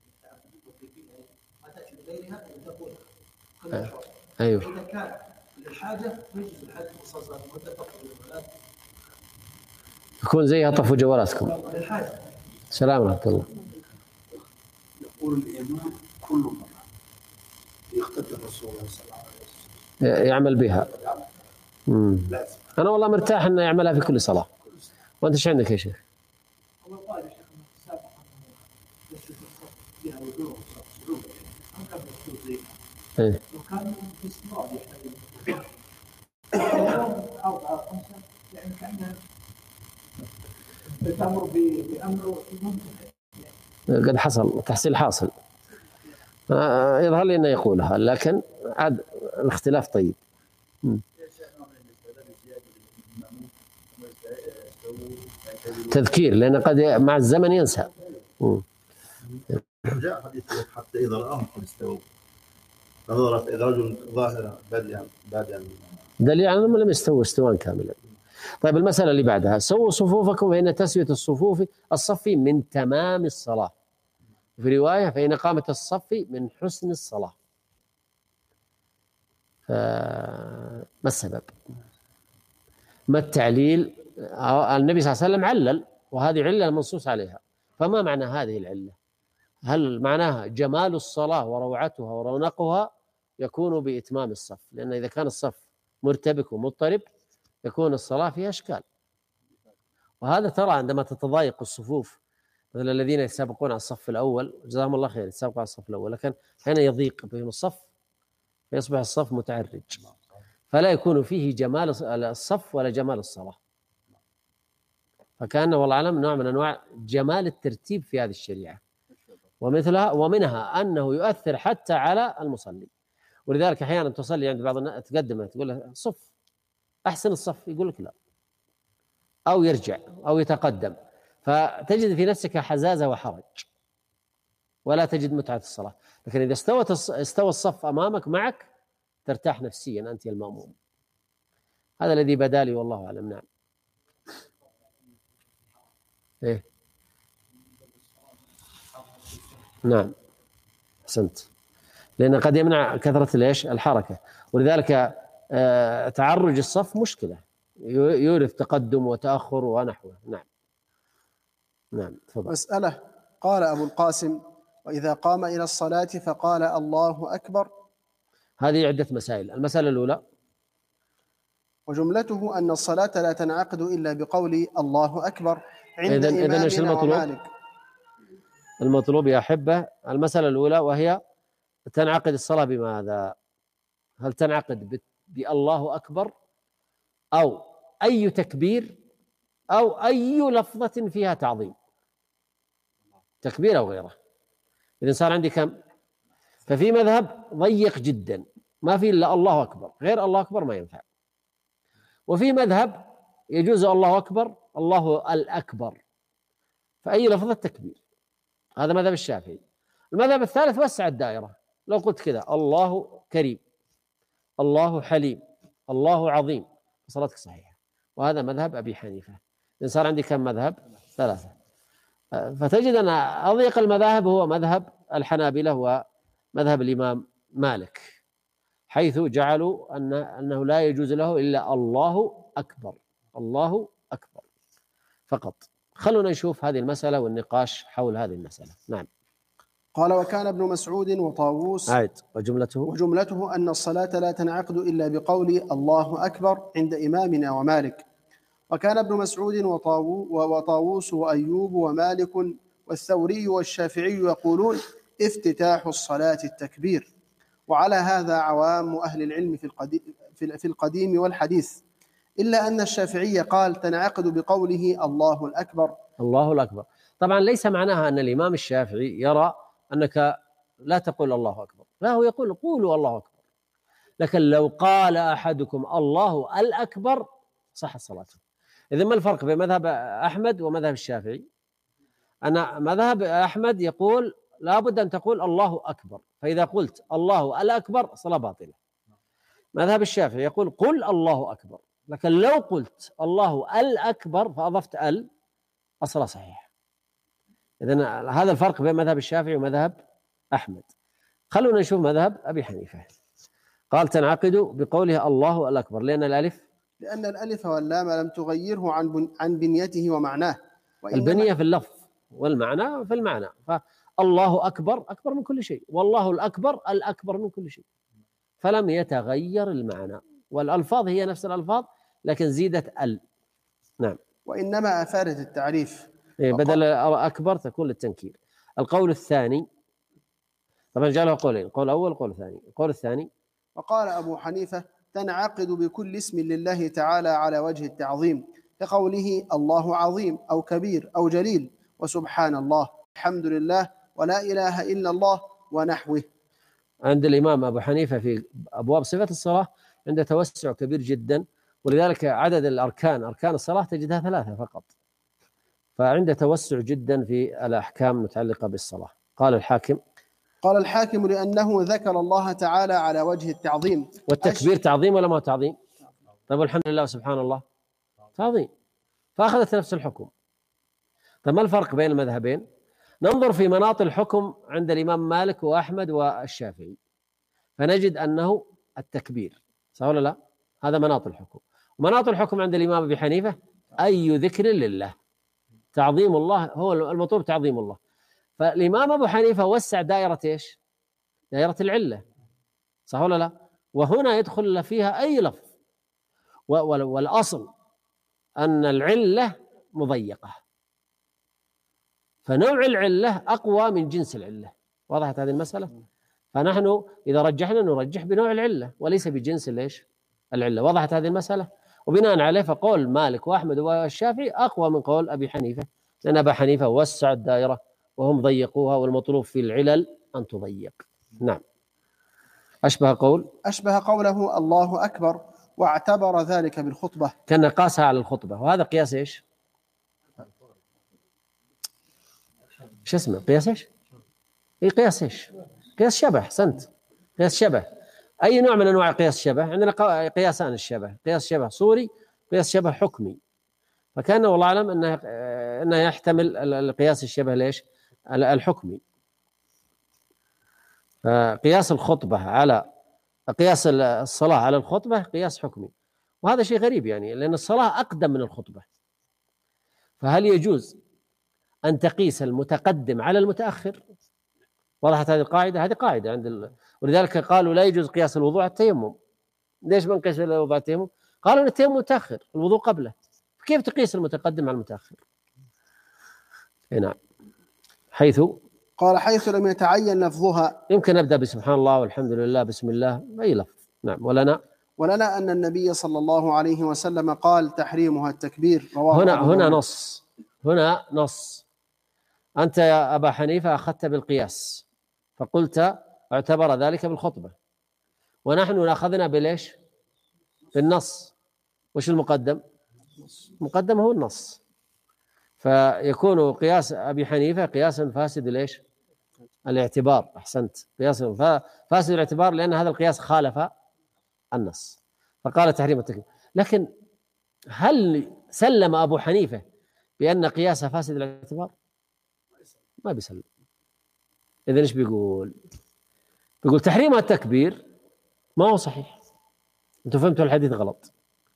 أيوه.
إذا كان للحاجة يجوز الحج مصاصات مدة طف الجوالات،
يكون زيها طفوا جوالاتكم.
للحاجة.
سلام ورحمة الله.
يقول الإمام كل مرة يقتدي الرسول صلى الله عليه وسلم
يعمل بها. امم أنا والله مرتاح إنه يعملها في كل صلاة. وأنت إيش عندك يا شيخ؟
هو قال يا شيخ إنه سابقا بس الصف فيها وجوه وصعوبة، ما كان مكتوب زي
إيه.
وكان في استمرار يحتاج أربعة خمسة، يعني كأنها تأمر بأمر
قد حصل تحصيل حاصل. آه يظهر لي أنه يقولها، لكن عاد الاختلاف طيب. م. تذكير، لأن قد مع الزمن ينسى. م.
جاء حديث حتى إذا رآهم قد استووا، نظرت إذا رجل ظاهرا باديا باديا
دليل على أنهم لم يستووا استواء كاملا. طيب المسألة اللي بعدها، سووا صفوفكم فإن تسوية الصفوف الصف من تمام الصلاة. في رواية فإن إقامة الصف من حسن الصلاة. فما السبب؟ ما التعليل؟ النبي صلى الله عليه وسلم علل، وهذه علة منصوص عليها. فما معنى هذه العلة؟ هل معناها جمال الصلاة وروعتها ورونقها يكون بإتمام الصف؟ لأن إذا كان الصف مرتبك ومضطرب يكون الصلاة فيها أشكال. وهذا ترى عندما تتضايق الصفوف، مثل الذين يتسابقون على الصف الأول جزاهم الله خير يتسابقون على الصف الأول، لكن حين يضيق بهم الصف فيصبح الصف متعرج، فلا يكون فيه جمال الصف ولا جمال الصلاة. فكان والله أعلم نوع من أنواع جمال الترتيب في هذه الشريعة، ومثلها ومنها أنه يؤثر حتى على المصلي. ولذلك أحيانا تصلي عند بعض الناس تقدم تقول له صف أحسن الصف، يقول لك لا، أو يرجع أو يتقدم، فتجد في نفسك حزازة وحرج ولا تجد متعة الصلاة. لكن إذا استوت استوى الصف أمامك معك ترتاح نفسيا أنت المأموم. هذا الذي بدا لي والله أعلم. نعم. إيه؟ نعم أحسنت، لأن قد يمنع كثرة ليش الحركة، ولذلك آه تعرج الصف مشكلة يورث تقدم وتأخر ونحوه. نعم نعم تفضل.
مسألة. قال أبو القاسم: وإذا قام إلى الصلاة فقال الله أكبر.
هذه عدة مسائل. المسألة الأولى
وجملته أن الصلاة لا تنعقد إلا بقول الله أكبر عند
إذن
إمامنا
إذن المطلوب؟
ومالك.
المطلوب يا أحبة المسألة الأولى، وهي تنعقد الصلاة بماذا؟ هل تنعقد بالله أكبر أو أي تكبير أو أي لفظة فيها تعظيم، تكبير أو غيره؟ إذن صار عندي كم؟ ففي مذهب ضيق جدا ما في إلا الله أكبر، غير الله أكبر ما ينفع. وفي مذهب يجوز الله أكبر الله الأكبر، فأي لفظة تكبير. هذا مذهب الشافعي. المذهب الثالث وسع الدائرة، لو قلت كذا الله كريم الله حليم الله عظيم صلاتك صحيحة. وهذا مذهب أبي حنيفة. إذن صار عندي كم مذهب؟ ثلاثة. فتجد أن أضيق المذاهب هو مذهب الحنابلة ومذهب الإمام مالك، حيث جعلوا أن أنه لا يجوز له إلا الله أكبر الله أكبر فقط. خلونا نشوف هذه المسألة والنقاش حول هذه المسألة. نعم.
قال: وكان ابن مسعود وطاووس
عيد وجملته
وجملته أن الصلاة لا تنعقد إلا بقول الله أكبر عند إمامنا ومالك. وكان ابن مسعود وطاووس وأيوب ومالك والثوري والشافعي يقولون افتتاح الصلاة التكبير. وعلى هذا عوام أهل العلم في القديم, في القديم والحديث، إلا أن الشافعي قال تنعقد بقوله الله الأكبر.
الله الأكبر طبعا ليس معناها أن الإمام الشافعي يرى أنك لا تقول الله أكبر، لا، هو يقول قولوا الله أكبر. لكن لو قال أحدكم الله الأكبر صحت صلاته. إذن ما الفرق بين مذهب أحمد ومذهب الشافعي؟ أن مذهب أحمد يقول لابد أن تقول الله أكبر، فإذا قلت الله الأكبر صلاة باطلة. مذهب الشافعي يقول قل الله أكبر، لكن لو قلت الله الأكبر فأضفت ال الصلاة صحيحة. إذن هذا الفرق بين مذهب الشافعي ومذهب أحمد. خلونا نشوف مذهب أبي حنيفة. قال تنعقد بقوله الله الأكبر لأن الألف
لأن الألف واللام لم تغيره عن بن عن بنيته ومعناه.
البنية في اللفظ والمعنى في المعنى، فالله أكبر أكبر من كل شيء، والله الأكبر الأكبر من كل شيء، فلم يتغير المعنى، والألفاظ هي نفس الألفاظ لكن زيدت ال. نعم.
وإنما أفادت التعريف،
بدل أكبر تكون للتنكير. القول الثاني طبعا جاء قولين، قول أول وقول ثاني. القول الثاني
وقال أبو حنيفة تنعقد بكل اسم لله تعالى على وجه التعظيم، كقوله الله عظيم أو كبير أو جليل، وسبحان الله، الحمد لله، ولا إله إلا الله، ونحوه.
عند الإمام أبو حنيفة في أبواب صفة الصلاة عنده توسع كبير جدا، ولذلك عدد الأركان أركان الصلاة تجدها ثلاثة فقط، فعنده توسع جدا في الأحكام المتعلقة بالصلاة. قال الحاكم
قال الحاكم لأنه ذكر الله تعالى على وجه التعظيم.
والتكبير تعظيم ولا ما تعظيم؟ طيب الحمد لله وسبحان الله تعظيم، فأخذت نفس الحكم. طيب ما الفرق بين المذهبين؟ ننظر في مناط الحكم عند الإمام مالك وأحمد والشافعي فنجد أنه التكبير، صح ولا لا؟ هذا مناط الحكم. ومناط الحكم عند الإمام أبي حنيفة أي ذكر لله، تعظيم الله هو المطلوب، تعظيم الله. فالإمام أبو حنيفة وسع دائرة إيش؟ دائرة العلة، صح ولا لا؟ وهنا يدخل فيها أي لفظ، والأصل أن العلة مضيقة، فنوع العلة أقوى من جنس العلة. وضحت هذه المسألة؟ فنحن إذا رجحنا نرجح بنوع العلة وليس بجنس ليش العلة. وضحت هذه المسألة؟ وبناء عليه فقول مالك وأحمد والشافعي أقوى من قول أبي حنيفة، لأن أبا حنيفة وسع الدائرة وهم ضيقوها، والمطلوب في العلل أن تضيق. نعم. أشبه قول
أشبه قوله الله أكبر، واعتبر ذلك بالخطبة،
كان قاسها على الخطبة. وهذا قياس إيش؟ شو اسمه؟ قياس إيش؟ إيه قياس إيش؟ قياس شبه. أحسنت، قياس شبه. أي نوع من أنواع قياس شبه؟ عندنا قياسان الشبه، قياس شبه صوري، قياس شبه حكمي. فكان والله أعلم أنه أنه يحتمل القياس الشبه ليش؟ الحكمي. فقياس الخطبة على قياس الصلاة على الخطبة قياس حكمي، وهذا شيء غريب يعني، لأن الصلاة أقدم من الخطبة. فهل يجوز أن تقيس المتقدم على المتأخر؟ وضحت هذه القاعدة؟ هذه قاعدة عند ال... ولذلك قالوا لا يجوز قياس الوضوء على التيمم. ليش ما نقيس الوضوء على التيمم؟ قالوا أن التيمم متأخر، الوضوء قبله، كيف تقيس المتقدم على المتأخر؟ نعم. حيث
قال حيث لم يتعين لفظها.
يمكن نبدأ بسبحان الله والحمد لله بسم الله أي لفظ. نعم. ولنا
ولنا أن النبي صلى الله عليه وسلم قال تحريمها التكبير. رواه
هنا هنا نص هنا نص أنت يا أبا حنيفة أخذت بالقياس فقلت اعتبر ذلك بالخطبة، ونحن أخذنا بليش؟ بالنص. وش المقدم؟ المقدم هو النص، فيكون قياس أبي حنيفة قياسا فاسد ليش؟ الاعتبار. أحسنت، قياس فاسد الاعتبار لأن هذا القياس خالف النص، فقال تحريم التكبير. لكن هل سلم أبو حنيفة بأن قياسه فاسد الاعتبار؟ ما بيسلم. إذن إيش بيقول؟ بيقول تحريم التكبير ما هو صحيح. أنتم فهمتوا الحديث غلط.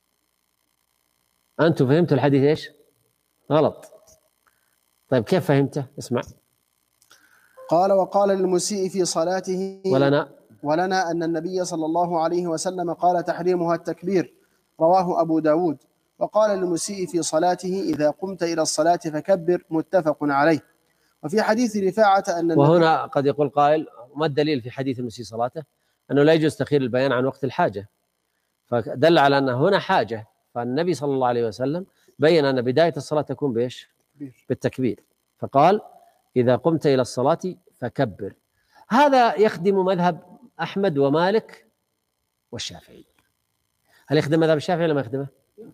أنتم فهمتوا الحديث إيش؟ غلط. طيب كيف فهمته؟ اسمع.
قال وقال للمسيء في صلاته
ولنا
ولنا أن النبي صلى الله عليه وسلم قال تحريمها التكبير. رواه أبو داود. وقال للمسيء في صلاته إذا قمت إلى الصلاة فكبر. متفق عليه. وفي حديث رفاعة أن
وهنا قد يقول قائل ما الدليل في حديث المسيء صلاته أنه لا يجوز تأخير البيان عن وقت الحاجة، فدل على أن هنا حاجة، فالنبي صلى الله عليه وسلم بين أن بداية الصلاة تكون بإيش؟ بالتكبير، فقال إذا قمت إلى الصلاة فكبر. هذا يخدم مذهب أحمد ومالك والشافعي. هل يخدم مذهب الشافعي ولا ما يخدمه؟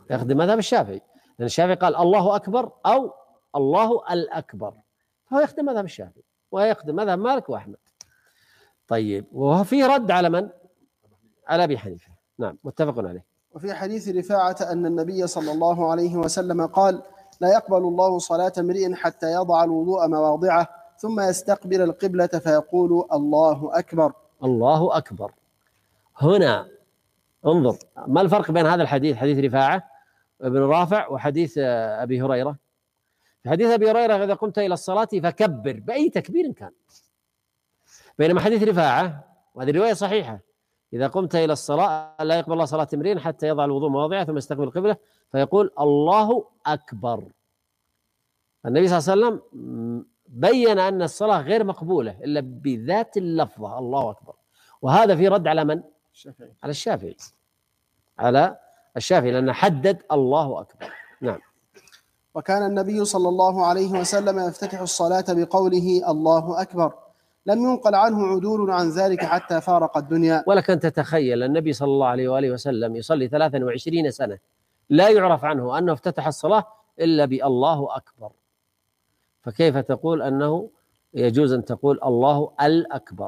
يخدم مذهب الشافعي، لأن الشافعي قال الله أكبر أو الله الأكبر، فهو يخدم مذهب الشافعي ويخدم مذهب مالك وأحمد. طيب، وفي رد على من؟ على أبي حنيفة. نعم، متفق عليه.
وفي حديث رفاعة أن النبي صلى الله عليه وسلم قال: لا يقبل الله صلاة امرئ حتى يضع الوضوء مواضعه ثم يستقبل القبلة فيقول الله أكبر.
الله أكبر. هنا انظر، ما الفرق بين هذا الحديث، حديث رفاعة بن رافع، وحديث أبي هريرة؟ في حديث أبي هريرة: إذا قمت إلى الصلاة فكبر بأي تكبير كان. بينما حديث رفاعة، وهذه الرواية صحيحة: إذا قمت إلى الصلاة لا يقبل الله صلاة امرئ حتى يضع الوضوء مواضعه ثم يستقبل القبلة فيقول الله أكبر. النبي صلى الله عليه وسلم بين أن الصلاة غير مقبولة إلا بذات اللفظة الله أكبر، وهذا في رد على من؟
الشافعي.
على الشافعي، على الشافعي، لأنه حدد الله أكبر. نعم.
وكان النبي صلى الله عليه وسلم يفتتح الصلاة بقوله الله أكبر، لم ينقل عنه عدول عن ذلك حتى فارق الدنيا.
ولك أن تتخيل النبي صلى الله عليه وآله وسلم يصلي ثلاثا وعشرين سنة لا يعرف عنه أنه افتتح الصلاة إلا بالله أكبر، فكيف تقول أنه يجوز أن تقول الله الأكبر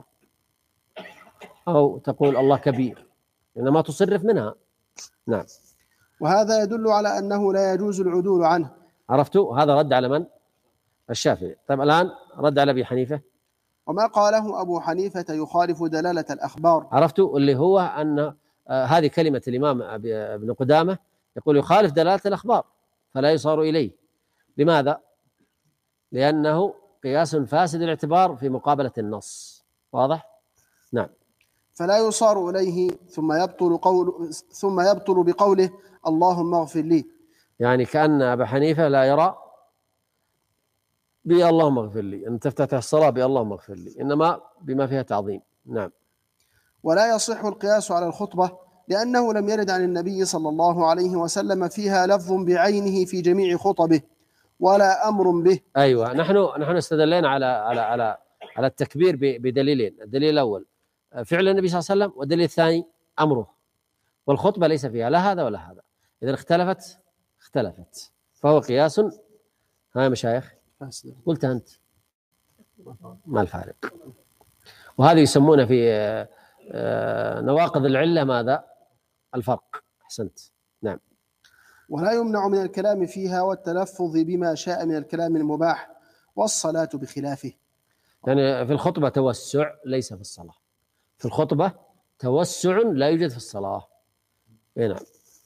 أو تقول الله كبير، إنما تصرف منها. نعم.
وهذا يدل على أنه لا يجوز العدول عنه.
عرفتوا؟ هذا رد على من؟ الشافعي. طيب الآن رد على أبي حنيفة.
وما قاله أبو حنيفة يخالف دلالة الأخبار.
عرفتوا؟ اللي هو أن آه هذه كلمة الإمام ابن قدامة، يقول يخالف دلالة الأخبار فلا يصار إليه. لماذا؟ لأنه قياس فاسد الاعتبار في مقابلة النص. واضح؟ نعم.
فلا يصار إليه ثم يبطل قول ثم يبطل بقوله اللهم اغفر لي.
يعني كأن أبا حنيفة لا يرى بي اللهم اغفر لي أن تفتتح الصلاة بي اللهم اغفر لي، إنما بما فيها تعظيم. نعم.
ولا يصح القياس على الخطبة لأنه لم يرد عن النبي صلى الله عليه وسلم فيها لفظ بعينه في جميع خطبه ولا أمر به.
أيوة، نحن نحن استدلينا على على على على التكبير بدليلين: الدليل الأول فعل النبي صلى الله عليه وسلم، والدليل الثاني أمره، والخطبة ليس فيها لا هذا ولا هذا. إذا اختلفت اختلفت فهو قياس. ها يا مشايخ، قلت أنت ما الفارق؟ وهذا يسمونه في نواقض العلة ماذا؟ الفرق. أحسنت. نعم.
ولا يمنع من الكلام فيها والتلفظ بما شاء من الكلام المباح، والصلاة بخلافه.
يعني في الخطبة توسع ليس في الصلاة، في الخطبة توسع لا يوجد في الصلاة. نعم.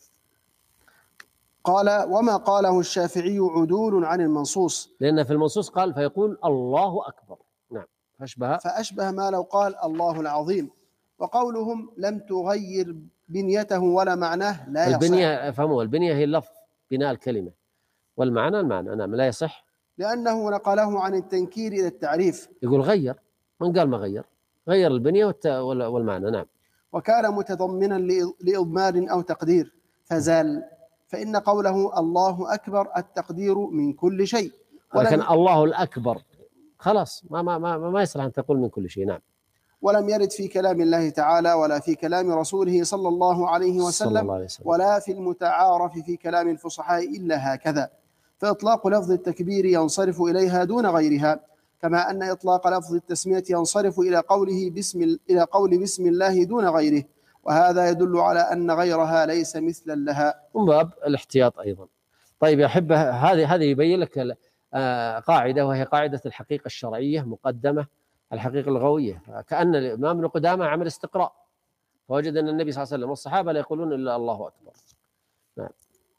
قال: وما قاله الشافعي عدول عن المنصوص،
لأن في المنصوص قال فيقول الله أكبر. نعم. فأشبه
فأشبه ما لو قال الله العظيم. وقولهم لم تغير بنيته ولا معناه لا يصح.
البنية فهموا، البنية هي اللفظ، بناء الكلمة، والمعنى المعنى. نعم، لا يصح
لأنه نقله عن التنكير إلى التعريف.
يقول غير، من قال ما غير؟ غير البنية والمعنى. نعم.
وكان متضمنا لإضمار أو تقدير فزال، فإن قوله الله أكبر التقدير من كل شيء،
ولكن الله الأكبر خلاص ما ما ما, ما يصلح أن تقول من كل شيء. نعم.
ولم يرد في كلام الله تعالى ولا في كلام رسوله صلى الله عليه وسلم,
الله عليه وسلم
ولا في المتعارف في كلام الفصحاء إلا هكذا. فإطلاق لفظ التكبير ينصرف إليها دون غيرها، كما أن إطلاق لفظ التسمية ينصرف إلى قوله بسم إلى قول بسم الله دون غيره، وهذا يدل على أن غيرها ليس مثلا لها،
من باب الاحتياط أيضا. طيب يا أحبة، هذه هذه يبين لك قاعدة، وهي قاعدة الحقيقة الشرعية مقدمة الحقيقة اللغوية. كأن الإمام ابن قدامة عمل استقراء فوجد أن النبي صلى الله عليه وسلم والصحابة لا يقولون إلا الله أكبر. نعم.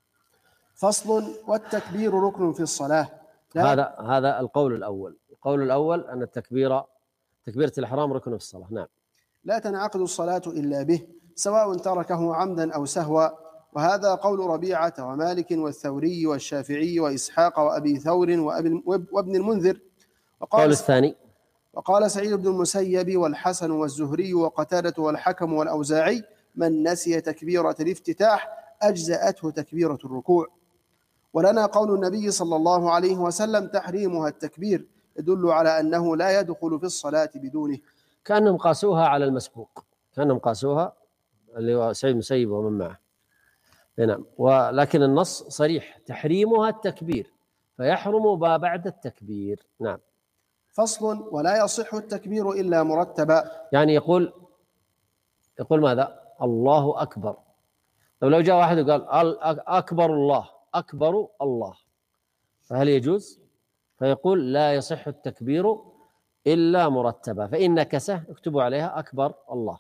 فصل: والتكبير ركن في الصلاة.
هذا هذا القول الأول. القول الأول أن التكبير تكبيرة الإحرام ركن في الصلاة. نعم.
لا تنعقد الصلاة إلا به سواء تركه عمدا أو سهوا، وهذا قول ربيعة ومالك والثوري والشافعي وإسحاق وأبي ثور وابن المنذر.
وقال الثاني
وقال سعيد بن المسيب والحسن والزهري وقتادة والحكم والأوزاعي: من نسي تكبيرة الافتتاح أجزأته تكبيرة الركوع. ولنا قول النبي صلى الله عليه وسلم تحريمها التكبير يدل على أنه لا يدخل في الصلاة بدونه.
كأنهم قاسوها على المسبوق، كأنهم قاسوها اللي هو سعيد بن المسيب ومن معه، نعم. ولكن النص صريح تحريمها التكبير، فيحرم ما بعد التكبير. نعم.
فصل: ولا يصح التكبير إلا مرتبا.
يعني يقول يقول ماذا؟ الله أكبر. طيب لو جاء واحد وقال أكبر الله، أكبر الله، فهل يجوز؟ فيقول لا يصح التكبير إلا مرتبا. فإن نكسه اكتبوا عليها أكبر الله،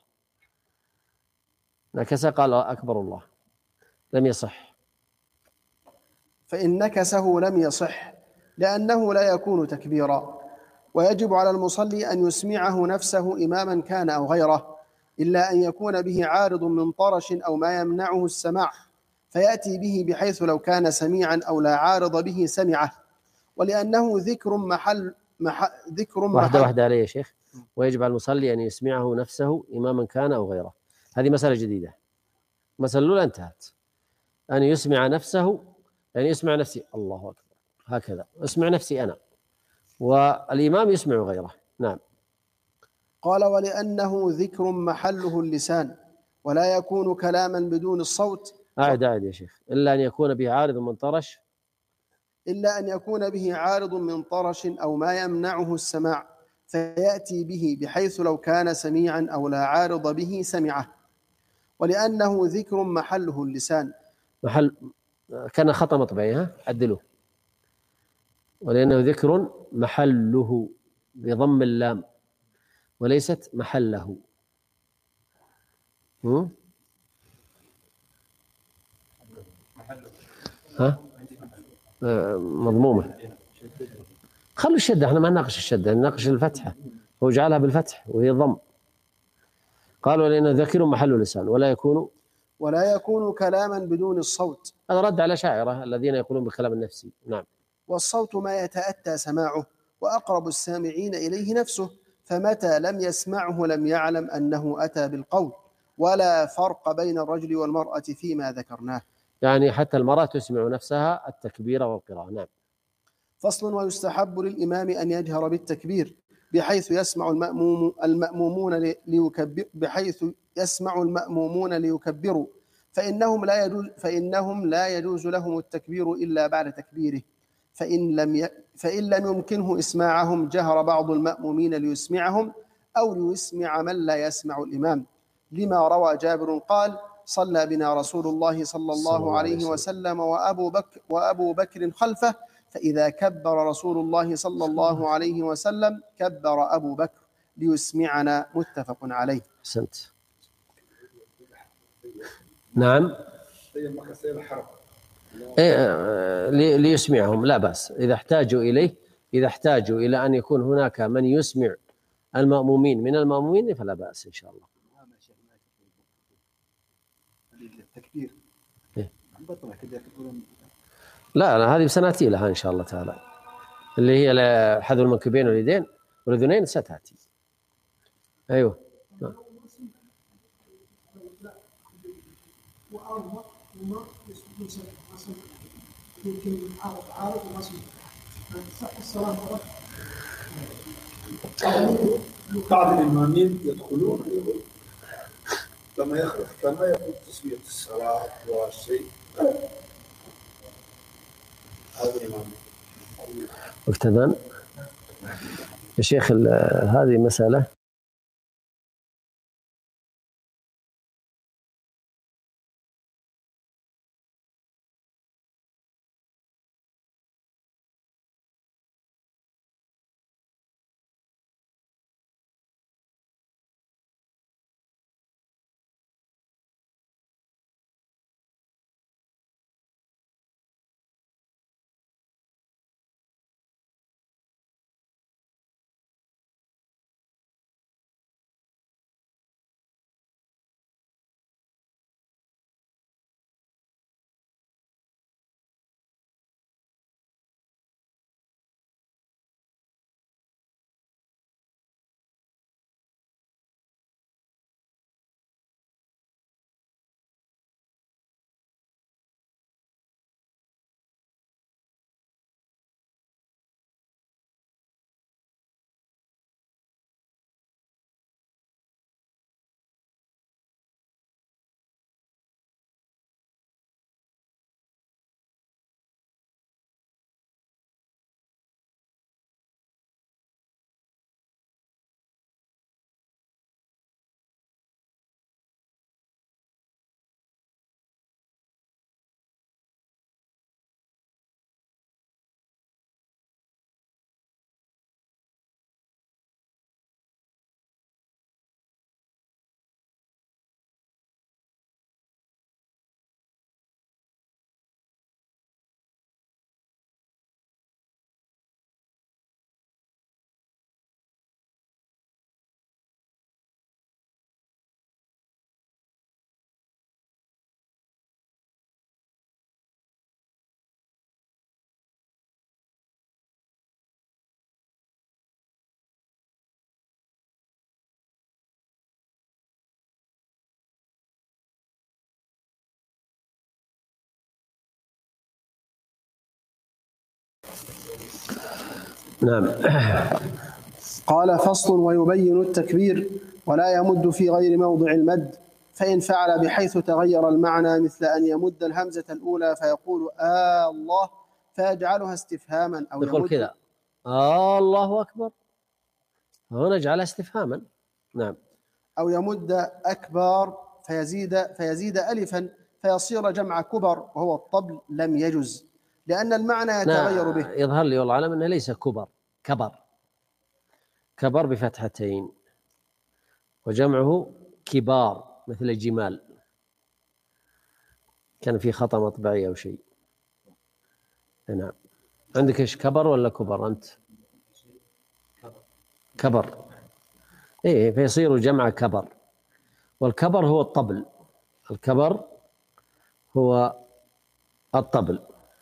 نكسه قال أكبر الله، لم يصح.
فإن نكسه لم يصح لأنه لا يكون تكبيرا. ويجب على المصلي أن يسمعه نفسه إماما كان أو غيره، إلا أن يكون به عارض من طرش أو ما يمنعه السماع، فيأتي به بحيث لو كان سميعا أو لا عارض به سمعه. ولأنه ذكر محل, محل ذكر
واحدة
محل
واحدة عليه يا شيخ. ويجب على المصلي أن يسمعه نفسه إماما كان أو غيره. هذه مسألة جديدة. مسألة الأولى انتهت. أن يسمع نفسه، يعني يسمع نفسي الله أكبر هكذا، اسمع نفسي أنا، والإمام يسمع غيره. نعم.
قال: ولأنه ذكر محله اللسان، ولا يكون كلاما بدون الصوت.
أعد أعد يا شيخ. إلا أن يكون به عارض من طرش
إلا أن يكون به عارض من طرش أو ما يمنعه السماع، فيأتي به بحيث لو كان سميعا أو لا عارض به سمعه. ولأنه ذكر محله اللسان.
محل كان خطأ مطبعي، ها عدلوه. ولأنه ذكر محله بضم اللام وليست محله. هم؟ ها؟ آه، مضمومة. خلوا الشدة، احنا ما نناقش الشدة، نناقش الفتحة. هو جعلها بالفتح وهي ضم. قالوا لأنه ذكر محل لسان ولا يكون
ولا يكون كلاما بدون الصوت.
هذا رد على شاعرة الذين يقولون بالكلام النفسي. نعم.
والصوت ما يتأتى سماعه، وأقرب السامعين إليه نفسه، فمتى لم يسمعه لم يعلم أنه أتى بالقول. ولا فرق بين الرجل والمرأة فيما ذكرناه.
يعني حتى المرأة تسمع نفسها التكبير والقراءة. نعم.
فصل: ويستحب للإمام أن يجهر بالتكبير بحيث يسمع المأموم المأمومون ليكبر بحيث يسمع المأمومون ليكبروا، فإنهم لا يجوز فإنهم لا يجوز لهم التكبير إلا بعد تكبيره. فإن لم ي... فإن لم يمكنه إسماعهم جهر بعض المأمومين ليسمعهم أو ليسمع من لا يسمع الإمام، لما روى جابر قال: صلى بنا رسول الله صلى الله عليه وسلم وأبو بكر, وأبو بكر خلفه، فإذا كبر رسول الله صلى الله عليه وسلم كبر أبو بكر ليسمعنا. متفق عليه.
أحسنت. نعم. إيه ليسمعهم لا بأس إذا احتاجوا إليه. إذا احتاجوا إلى أن يكون هناك من يسمع المأمومين من المأمومين فلا بأس إن شاء الله.
التكبير
إيه؟ لا لا هذه سنأتي لها إن شاء الله تعالى، اللي هي حذو المنكبين واليدين والأذنين ستأتي. أيوه. نعم.
بعض الإمامين يدخلون لما يخرج لما يقول تسوية الصلاة والشيء هذا الإمام
افتذن يا شيخ. هذه مسألة نعم.
قال فصل ويبين التكبير ولا يمد في غير موضع المد، فإن فعل بحيث تغير المعنى مثل أن يمد الهمزة الأولى فيقول آه الله فيجعلها استفهاما، أو
يقول
يمد
كذا آه الله أكبر، هنا جعلها استفهاما. نعم.
أو يمد أكبر فيزيد فيزيد ألفا فيصير جمع كبر وهو الطبل لم يجز، لأن المعنى يتغير به.
يظهر لي والله أعلم أنه ليس كبر، كبر، كبر بفتحتين، وجمعه كبار مثل الجمال. كان في خطأ مطبعي أو شيء. نعم. عندك إيش، كبر ولا كبر أنت؟ كبر. إيه، فيصير جمع كبر، والكبر هو الطبل، الكبر هو الطبل.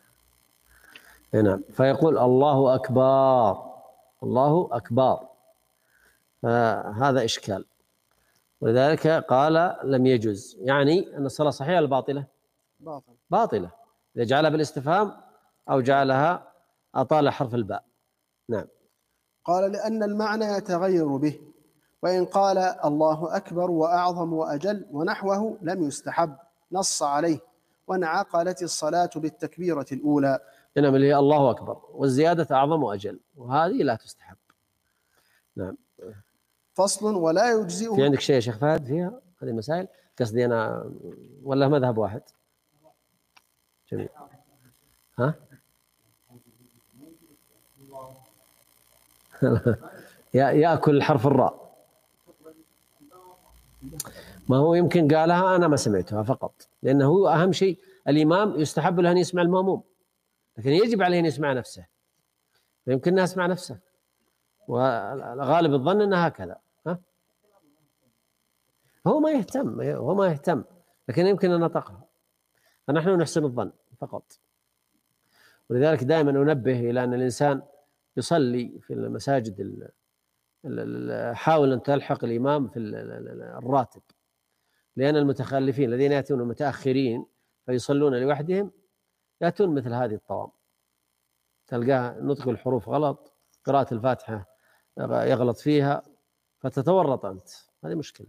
نعم. فيقول الله أكبر، الله أكبر، فهذا إشكال، ولذلك قال لم يجز، يعني أن الصلاة صحيحة ولا باطلة؟
باطل.
باطلة إذا جعلها بالاستفهام أو جعلها أطال حرف الباء. نعم.
قال لأن المعنى يتغير به، وإن قال الله أكبر وأعظم وأجل ونحوه لم يستحب، نص عليه، وانعقلت الصلاة بالتكبيرة الأولى.
إنما اللي هي الله أكبر، والزيادة أعظم وأجل، وهذه لا تستحب. نعم.
فصل ولا يجزئه.
في عندك شيء يا شيخ فهد فيها هذه المسائل؟ قصدي أنا ولا مذهب واحد؟ جميل. ها؟ يأكل حرف الراء، ما هو يمكن قالها أنا ما سمعتها فقط، لأنه أهم شيء الإمام يستحب له أن يسمع المأموم، لكن يجب عليه أن يسمع نفسه، فيمكن أن يسمع نفسه، وغالب الظن أنها هكذا. ها؟ هو ما يهتم، هو ما يهتم، لكن يمكن أن نطقها، فنحن نحسن الظن فقط. ولذلك دائما أنبه إلى أن الإنسان يصلي في المساجد، حاول أن تلحق الإمام في الراتب، لأن المتخلفين الذين يأتون متأخرين فيصلون لوحدهم يأتون مثل هذه الطوام، تلقاه نطق الحروف غلط، قراءة الفاتحة يغلط فيها، فتتورط أنت، هذه مشكلة.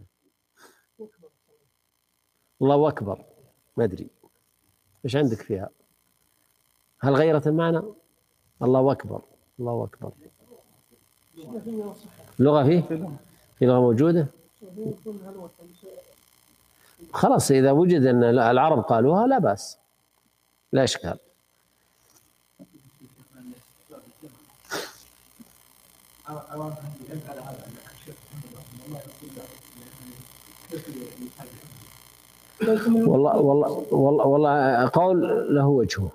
الله أكبر ما أدري إيش عندك فيها، هل غيرت المعنى؟ الله أكبر، الله أكبر، لغة فيه؟ في لغة موجودة؟ خلاص إذا وجد أن العرب قالوها لا بأس، لا إشكال. والله والله والله والله قول له وجهه،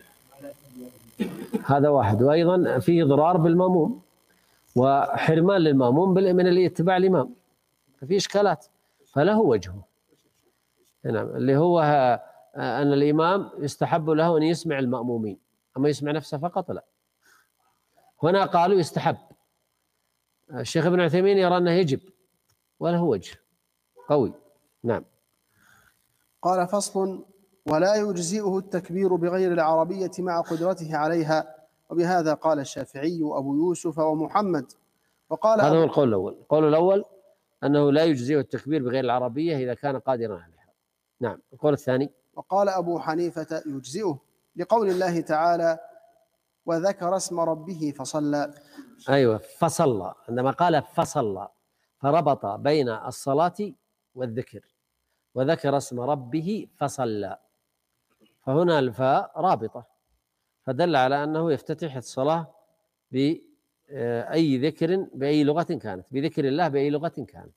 هذا واحد، وأيضا فيه ضرار بالمأموم وحرمان للمأموم من الاتباع الإمام، ففي إشكالات، فله وجهه. نعم. اللي هو أن الإمام يستحب له أن يسمع المأمومين، أما يسمع نفسه فقط لا. هنا قالوا يستحب، الشيخ ابن عثيمين يرى أنه يجب، وله وجه قوي. نعم.
قال فصل ولا يجزئه التكبير بغير العربية مع قدرته عليها، وبهذا قال الشافعي وأبو يوسف ومحمد. وقال
هذا هو القول الأول. القول الأول أنه لا يجزئه التكبير بغير العربية إذا كان قادرا عليها. نعم. القول الثاني
وقال أبو حنيفة يجزئه لقول الله تعالى وذكر اسم ربه فصلى.
أيوة، فصلى، عندما قال فصلى فربط بين الصلاة والذكر، وذكر اسم ربه فصلى، فهنا الفاء رابطة، فدل على أنه يفتتح الصلاة بأي ذكر بأي لغة كانت، بذكر الله بأي لغة كانت.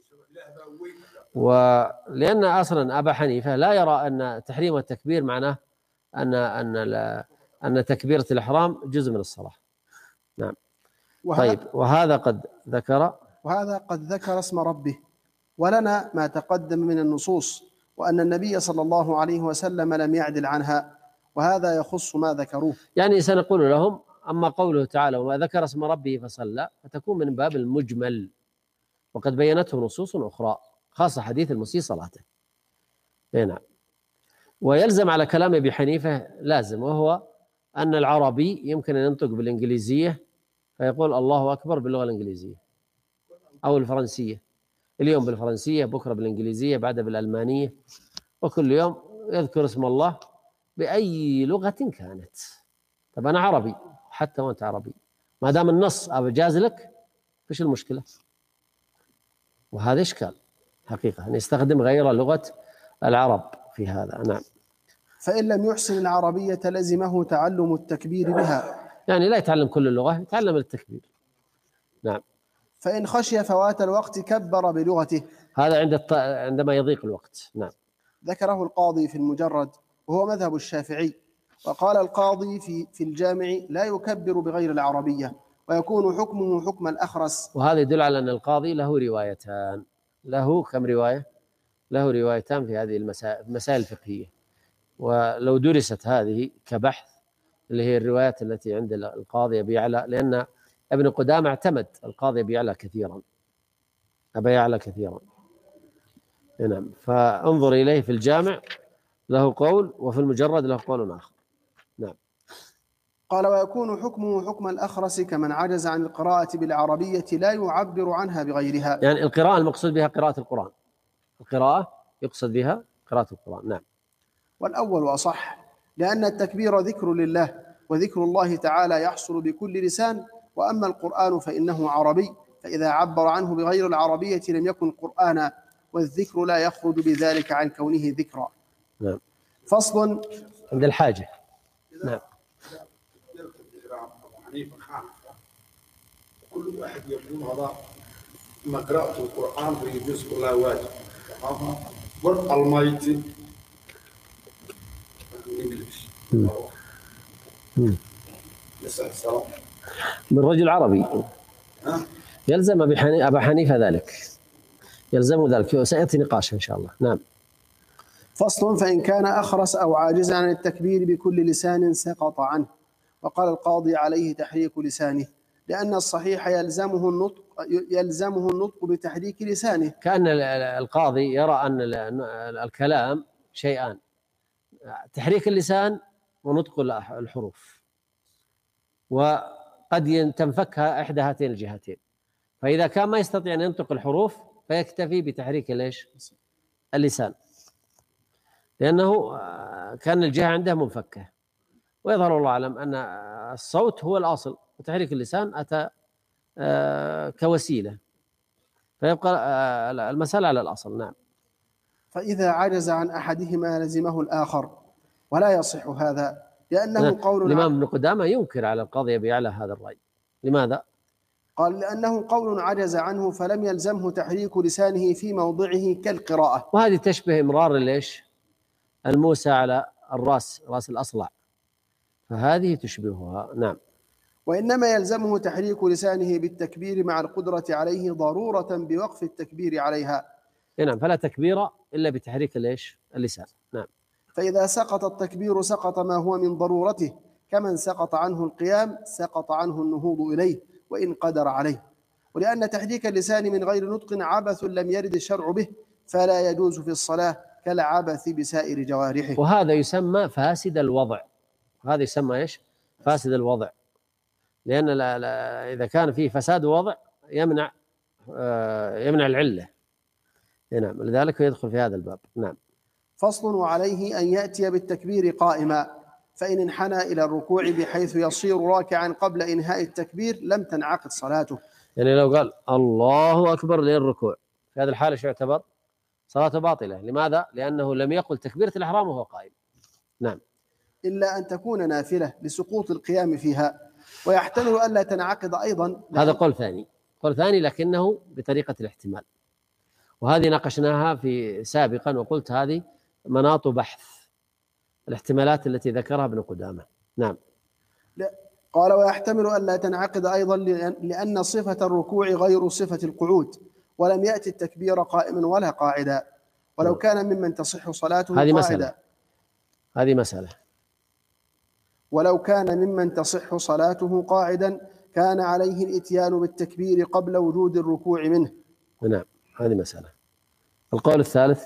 ولأن أصلا أبا حنيفة لا يرى أن تحريم التكبير معناه أن أن أن تكبيرة الإحرام جزء من الصلاة. نعم. طيب، وهذا قد ذكر
وهذا قد ذكر اسم ربه، ولنا ما تقدم من النصوص، وأن النبي صلى الله عليه وسلم لم يعدل عنها، وهذا يخص ما ذكروه.
يعني سنقول لهم أما قوله تعالى وما ذكر اسم ربه فصلى، فتكون من باب المجمل، وقد بينته نصوص أخرى، خاصة حديث المسيء صلاته. نعم. ويلزم على كلام أبي حنيفة لازم، وهو أن العربي يمكن أن ينطق بالإنجليزية فيقول الله أكبر باللغة الإنجليزية أو الفرنسية، اليوم بالفرنسية، بكرة بالإنجليزية، بعدها بالألمانية، وكل يوم يذكر اسم الله بأي لغة كانت. طب أنا عربي حتى وأنت عربي، ما دام النص أجاز لك فيش المشكلة. وهذا إشكال حقيقة أن يستخدم غير لغة العرب في هذا. نعم.
فإن لم يحسن العربية لزمه تعلم التكبير بها،
يعني لا يتعلم كل اللغة، يتعلم التكبير. نعم.
فإن خشي فوات الوقت كبر بلغته،
هذا عند الط... عندما يضيق الوقت. نعم.
ذكره القاضي في المجرد وهو مذهب الشافعي. وقال القاضي في في الجامع لا يكبر بغير العربية ويكون حكمه حكم الأخرس.
وهذا يدل على أن القاضي له روايتان، له كم رواية؟ له روايتان في هذه المسائل المسائل الفقهية، ولو درست هذه كبحث اللي هي الروايات التي عند القاضي أبي يعلى، لأن ابن قدامة اعتمد القاضي أبي يعلى كثيرا أبي يعلى كثيرا نعم. فانظر إليه في الجامع له قول، وفي المجرد له قول آخر. نعم.
قال ويكون حكمه حكم الأخرس كمن عجز عن القراءة بالعربية لا يعبر عنها بغيرها.
يعني القراءة المقصود بها قراءة القرآن، القراءة يقصد بها قراءة القرآن. نعم.
والأول أصح، لأن التكبير ذكر لله، وذكر الله تعالى يحصل بكل لسان، وأما القرآن فإنه عربي، فإذا عبر عنه بغير العربية لم يكن قرآنا، والذكر لا يخرج بذلك عن كونه ذكرا.
نعم.
فصل
عند الحاجة. نعم.
كل واحد يقول هذا ما قرأت القرآن فيجوز كلها واجب. ورد المايتي الإنجليش. يسأل السلام.
من رجل عربي يلزم أبا حنيفة ذلك، يلزم ذلك، سيأتي نقاش إن شاء الله. نعم.
فصل فإن كان أخرس أو عاجزا عن التكبير بكل لسان سقط عنه. وقال القاضي عليه تحريك لسانه، لأن الصحيح يلزمه النطق يلزمه النطق بتحريك لسانه.
كأن القاضي يرى أن الكلام شيئان، تحريك اللسان ونطق الحروف، وقد تنفكها إحدى هاتين الجهتين. فإذا كان ما يستطيع أن ينطق الحروف فيكتفي بتحريك ليش اللسان، لأنه كان الجهة عنده منفكة، ويظهر الله أعلم أن الصوت هو الأصل وتحريك اللسان أتى كوسيلة، فيبقى المسألة على الأصل. نعم.
فإذا عجز عن أحدهما لزمه الآخر، ولا يصح هذا لأنه قول
الإمام ابن قدامة ينكر على القاضي أبي يعلى هذا الرأي. لماذا؟
قال لأنه قول عجز عنه فلم يلزمه تحريك لسانه في موضعه كالقراءة.
وهذه تشبه إمرار ليش الموسى على الرأس، رأس الأصلع، فهذه تشبهها. نعم.
وإنما يلزمه تحريك لسانه بالتكبير مع القدرة عليه ضرورة بوقف التكبير عليها.
نعم. فلا تكبير إلا بتحريك ليش اللسان. نعم.
فإذا سقط التكبير سقط ما هو من ضرورته، كمن سقط عنه القيام سقط عنه النهوض إليه وإن قدر عليه. ولأن تحريك اللسان من غير نطق عبث لم يرد الشرع به، فلا يجوز في الصلاة كالعبث بسائر جوارحه.
وهذا يسمى فاسد الوضع. هذا يسمى إيش؟ فاسد الوضع، لأن لا لا إذا كان فيه فساد وضع يمنع يمنع العلة. نعم. لذلك يدخل في هذا الباب. نعم.
فصل وعليه أن يأتي بالتكبير قائما، فإن انحنى إلى الركوع بحيث يصير راكعا قبل إنهاء التكبير لم تنعقد صلاته.
يعني لو قال الله أكبر للركوع في هذه الحالة شو يعتبر؟ صلاته باطلة. لماذا؟ لأنه لم يقل تكبيرة الإحرام وهو قائم. نعم.
إلا أن تكون نافلة لسقوط القيام فيها، ويحتمل ألا تنعقد أيضا.
هذا قول ثاني، قول ثاني لكنه بطريقة الاحتمال، وهذه ناقشناها في سابقا وقلت هذه مناط بحث الاحتمالات التي ذكرها ابن قدامة. نعم.
قال ويحتمل ألا تنعقد أيضا لأن صفة الركوع غير صفة القعود، ولم يأتي التكبير قائما ولا قاعدا، ولو كان ممن تصح صلاته
هذه
قاعدا
مسألة. هذه مسألة
ولو كان ممن تصح صلاته قاعدا كان عليه الإتيان بالتكبير قبل وجود الركوع منه.
نعم. هذه مسألة. القول الثالث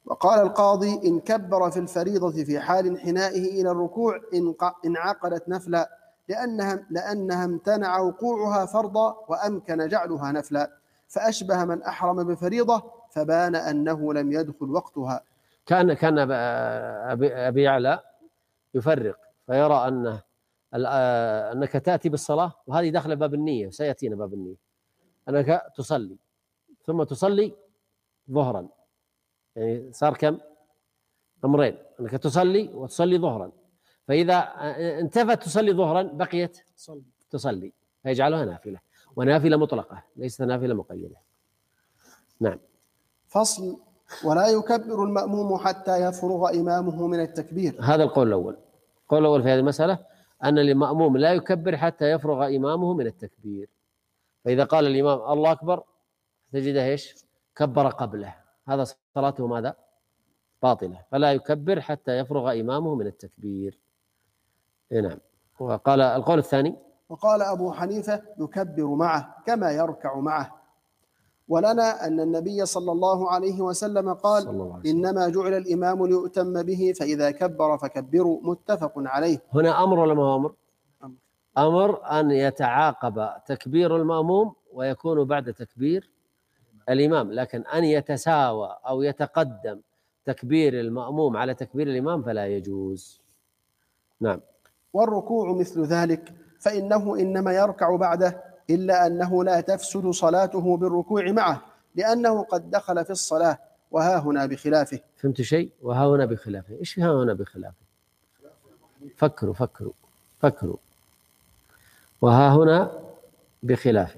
وقال القاضي: إن كبر في الفريضة في حال انحنائه إلى الركوع انعقدت نفلا، لأنها, لأنها امتنع وقوعها فرضا وأمكن جعلها نفلا، فأشبه من أحرم بفريضة فبان أنه لم يدخل وقتها.
كان كان أبي يعلى يفرق فيرى أنه أنك تأتي بالصلاة، وهذه داخل باب النية، سيأتينا باب النية، أنك تصلي ثم تصلي ظهرا، يعني صار كم؟ أمرين، أنك تصلي وتصلي ظهرا، فإذا انتفت تصلي ظهرا بقيت تصلي، فيجعلها نافلة، ونافلة مطلقة ليست نافلة مقيدة. نعم.
فصل: ولا يكبر المأموم حتى يفرغ إمامه من التكبير.
هذا القول الأول. القول الأول في هذه المسألة أن المأموم لا يكبر حتى يفرغ إمامه من التكبير، فإذا قال الإمام الله أكبر تجده إيش؟ كبر قبله، هذا صلاته ماذا؟ باطلة، فلا يكبر حتى يفرغ إمامه من التكبير. نعم. وقال القول الثاني:
وقال أبو حنيفة: يكبر معه كما يركع معه. ولنا أن النبي صلى الله عليه وسلم قال: الله عليه وسلم: إنما جعل الإمام ليؤتم به فإذا كبر فكبروا، متفق عليه.
هنا أمر ولا ما هو أمر؟ أمر. أمر أن يتعاقب تكبير المأموم ويكون بعد تكبير الإمام، لكن أن يتساوى أو يتقدم تكبير المأموم على تكبير الإمام فلا يجوز. نعم.
والركوع مثل ذلك، فإنه إنما يركع بعده، إلا أنه لا تفسد صلاته بالركوع معه، لأنه قد دخل في الصلاة، وها هنا بخلافه.
فهمت شيء؟ وها هنا بخلافه. إيش ها هنا بخلافه؟ فكروا فكروا فكروا وها هنا بخلافه.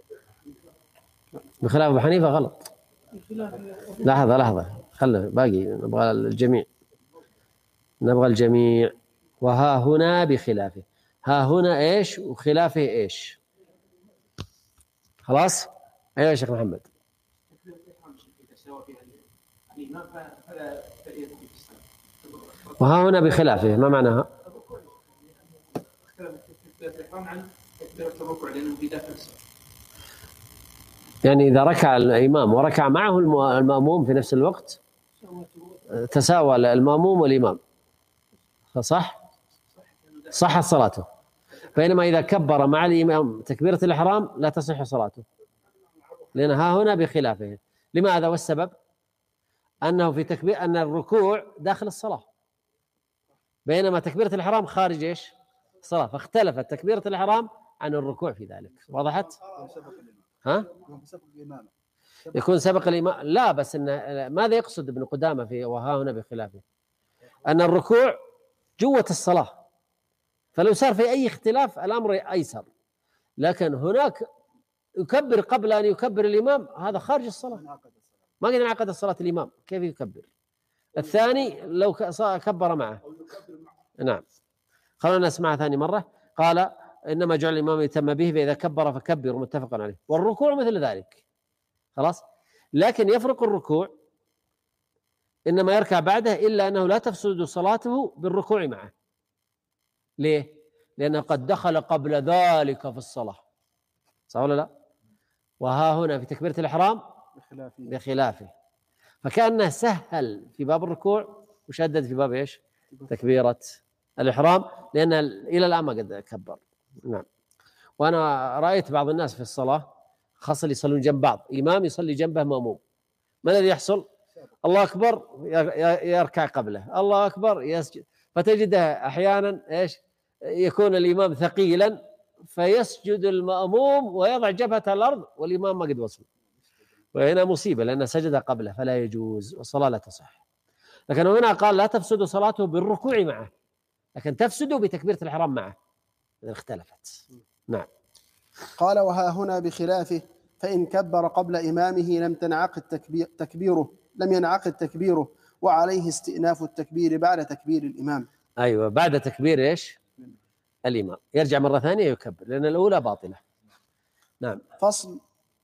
بخلاف أبو حنيفة غلط. لحظة لحظة خلنا باقي، نبغى الجميع نبغى الجميع. وها هنا بخلافه، ها هنا إيش وخلافه إيش؟ خلاص؟ أيوة يا شيخ محمد. وها هنا بخلافه ما معناها؟ يعني إذا ركع الإمام وركع معه المأموم في نفس الوقت تساوى المأموم والإمام، صح؟ صحت صلاته. بينما إذا كبر مع الإمام تكبيرة الإحرام لا تصح صلاته، لأن ها هنا بخلافه. لماذا؟ والسبب أنه في تكبير أن الركوع داخل الصلاة، بينما تكبيرة الإحرام خارج إيش؟ الصلاة، فاختلفت تكبيرة الإحرام عن الركوع في ذلك. وضحت؟ ها؟ يكون سبق الإمام. لا، بس إن ماذا يقصد ابن قدامة في وها هنا بخلافه؟ أن الركوع جوة الصلاة، فلو صار في أي اختلاف الأمر أيسر، لكن هناك يكبر قبل أن يكبر الإمام، هذا خارج الصلاة، ما قد انعقد الصلاة الإمام، كيف يكبر؟ الثاني لو كبر معه. نعم. خلونا نسمع ثاني مرة. قال: إنما جعل الإمام يتم به فإذا كبر فكبروا، متفق عليه. والركوع مثل ذلك. خلاص. لكن يفرق الركوع، إنما يركع بعده، إلا أنه لا تفسد صلاته بالركوع معه. ليه؟ لأنه قد دخل قبل ذلك في الصلاة، صح ولا لا؟ وها هنا في تكبيرة الإحرام بخلافه, بخلافه. فكأنه سهل في باب الركوع وشدد في باب إيش؟ تكبيرة الإحرام، لأن إلى الآن ما قد كبر. نعم. وأنا رأيت بعض الناس في الصلاة خاصة اللي يصلون جنب بعض، إمام يصلي جنبه مأموم، ما الذي يحصل؟ الله أكبر يركع قبله، الله أكبر يسجد، فتجده أحيانا إيش؟ يكون الإمام ثقيلا فيسجد المأموم ويضع جبهة على الأرض والإمام ما قد وصل، وهنا مصيبة لأن سجد قبله، فلا يجوز والصلاة لا تصح. لكن هنا قال لا تفسد صلاته بالركوع معه، لكن تفسد بتكبيرة الإحرام معه، اختلفت. نعم.
قال: وها هنا بخلافه، فإن كبر قبل إمامه لم تنعقد تكبير تكبيره لم ينعقد تكبيره، وعليه استئناف التكبير بعد تكبير الإمام.
أيوة، بعد تكبير إيش؟ الإمام يرجع مرة ثانية يكبر، لأن الأولى باطلة. نعم.
فصل.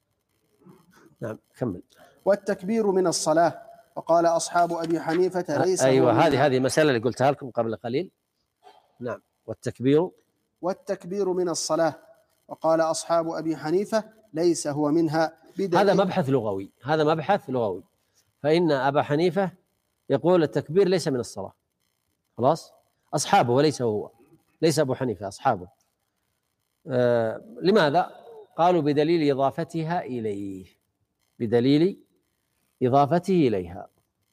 نعم كمل.
والتكبير من الصلاة، وقال أصحاب أبي حنيفة ليس.
أيوة، هذه هذه المسألة اللي قلتها لكم قبل قليل. نعم. والتكبير
والتكبير من الصلاة، وقال أصحاب أبي حنيفة ليس هو منها.
هذا مبحث لغوي، هذا مبحث لغوي. فإن أبا حنيفة يقول التكبير ليس من الصلاة. خلاص، أصحابه وليس هو، ليس أبو حنيفة، أصحابه. آه لماذا؟ قالوا بدليل إضافتها إليه، بدليل إضافته إليها.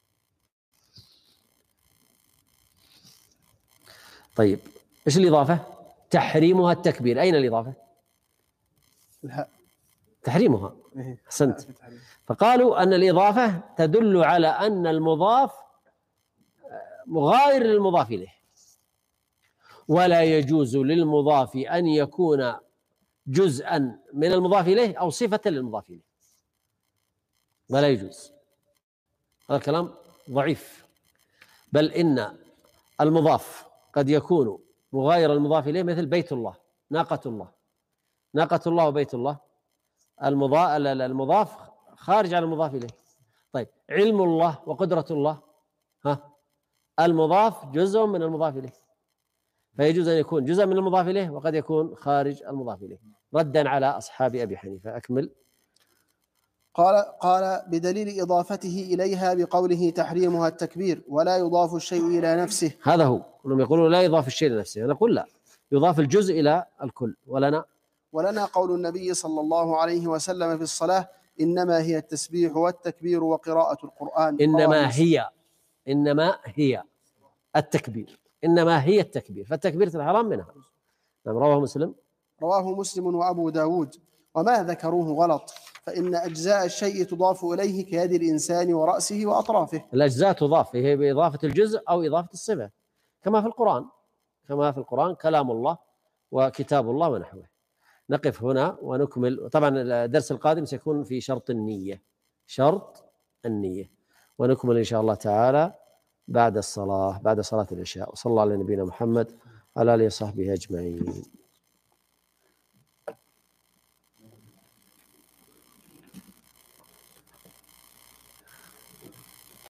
طيب، إيش الإضافة؟ تحريمها التكبير. أين الإضافة؟
الهاء.
تحريمها. أحسنت. فقالوا أن الإضافة تدل على أن المضاف مغاير للمضاف إليه، ولا يجوز للمضاف أن يكون جزءا من المضاف إليه أو صفة للمضاف إليه، ولا يجوز. هذا الكلام ضعيف، بل إن المضاف قد يكون مغاير المضاف إليه، مثل بيت الله، ناقة الله. ناقة الله وبيت الله، المضاف خارج عن المضاف إليه. طيب، علم الله وقدرة الله، ها، المضاف جزء من المضاف إليه، فيجوز أن يكون جزء من المضاف إليه وقد يكون خارج المضاف إليه، ردا على أصحاب أبي حنيفة. أكمل.
قال قال بدليل إضافته إليها بقوله تحريمها التكبير ولا يضاف الشيء إلى نفسه.
هذا هو، انهم يقولون لا يضاف الشيء لنفسه، نقول لا، يضاف الجزء إلى الكل. ولنا
ولنا قول النبي صلى الله عليه وسلم في الصلاة: إنما هي التسبيح والتكبير وقراءة القرآن.
إنما هي إنما هي التكبير، إنما هي التكبير، فالتكبيرة الحرام منها. نعم، رواه مسلم.
رواه مسلم وأبو داود. وما ذكروه غلط، فإن أجزاء الشيء تضاف إليه كيد الإنسان ورأسه وأطرافه.
الأجزاء تضاف، هي بإضافة الجزء أو إضافة الصفة، كما في القرآن، كما في القرآن كلام الله وكتاب الله ونحوه. نقف هنا ونكمل. طبعا الدرس القادم سيكون في شرط النية، شرط النية، ونكمل إن شاء الله تعالى بعد الصلاة، بعد صلاة العشاء. وصلى الله على نبينا محمد على آله وصحبه أجمعين.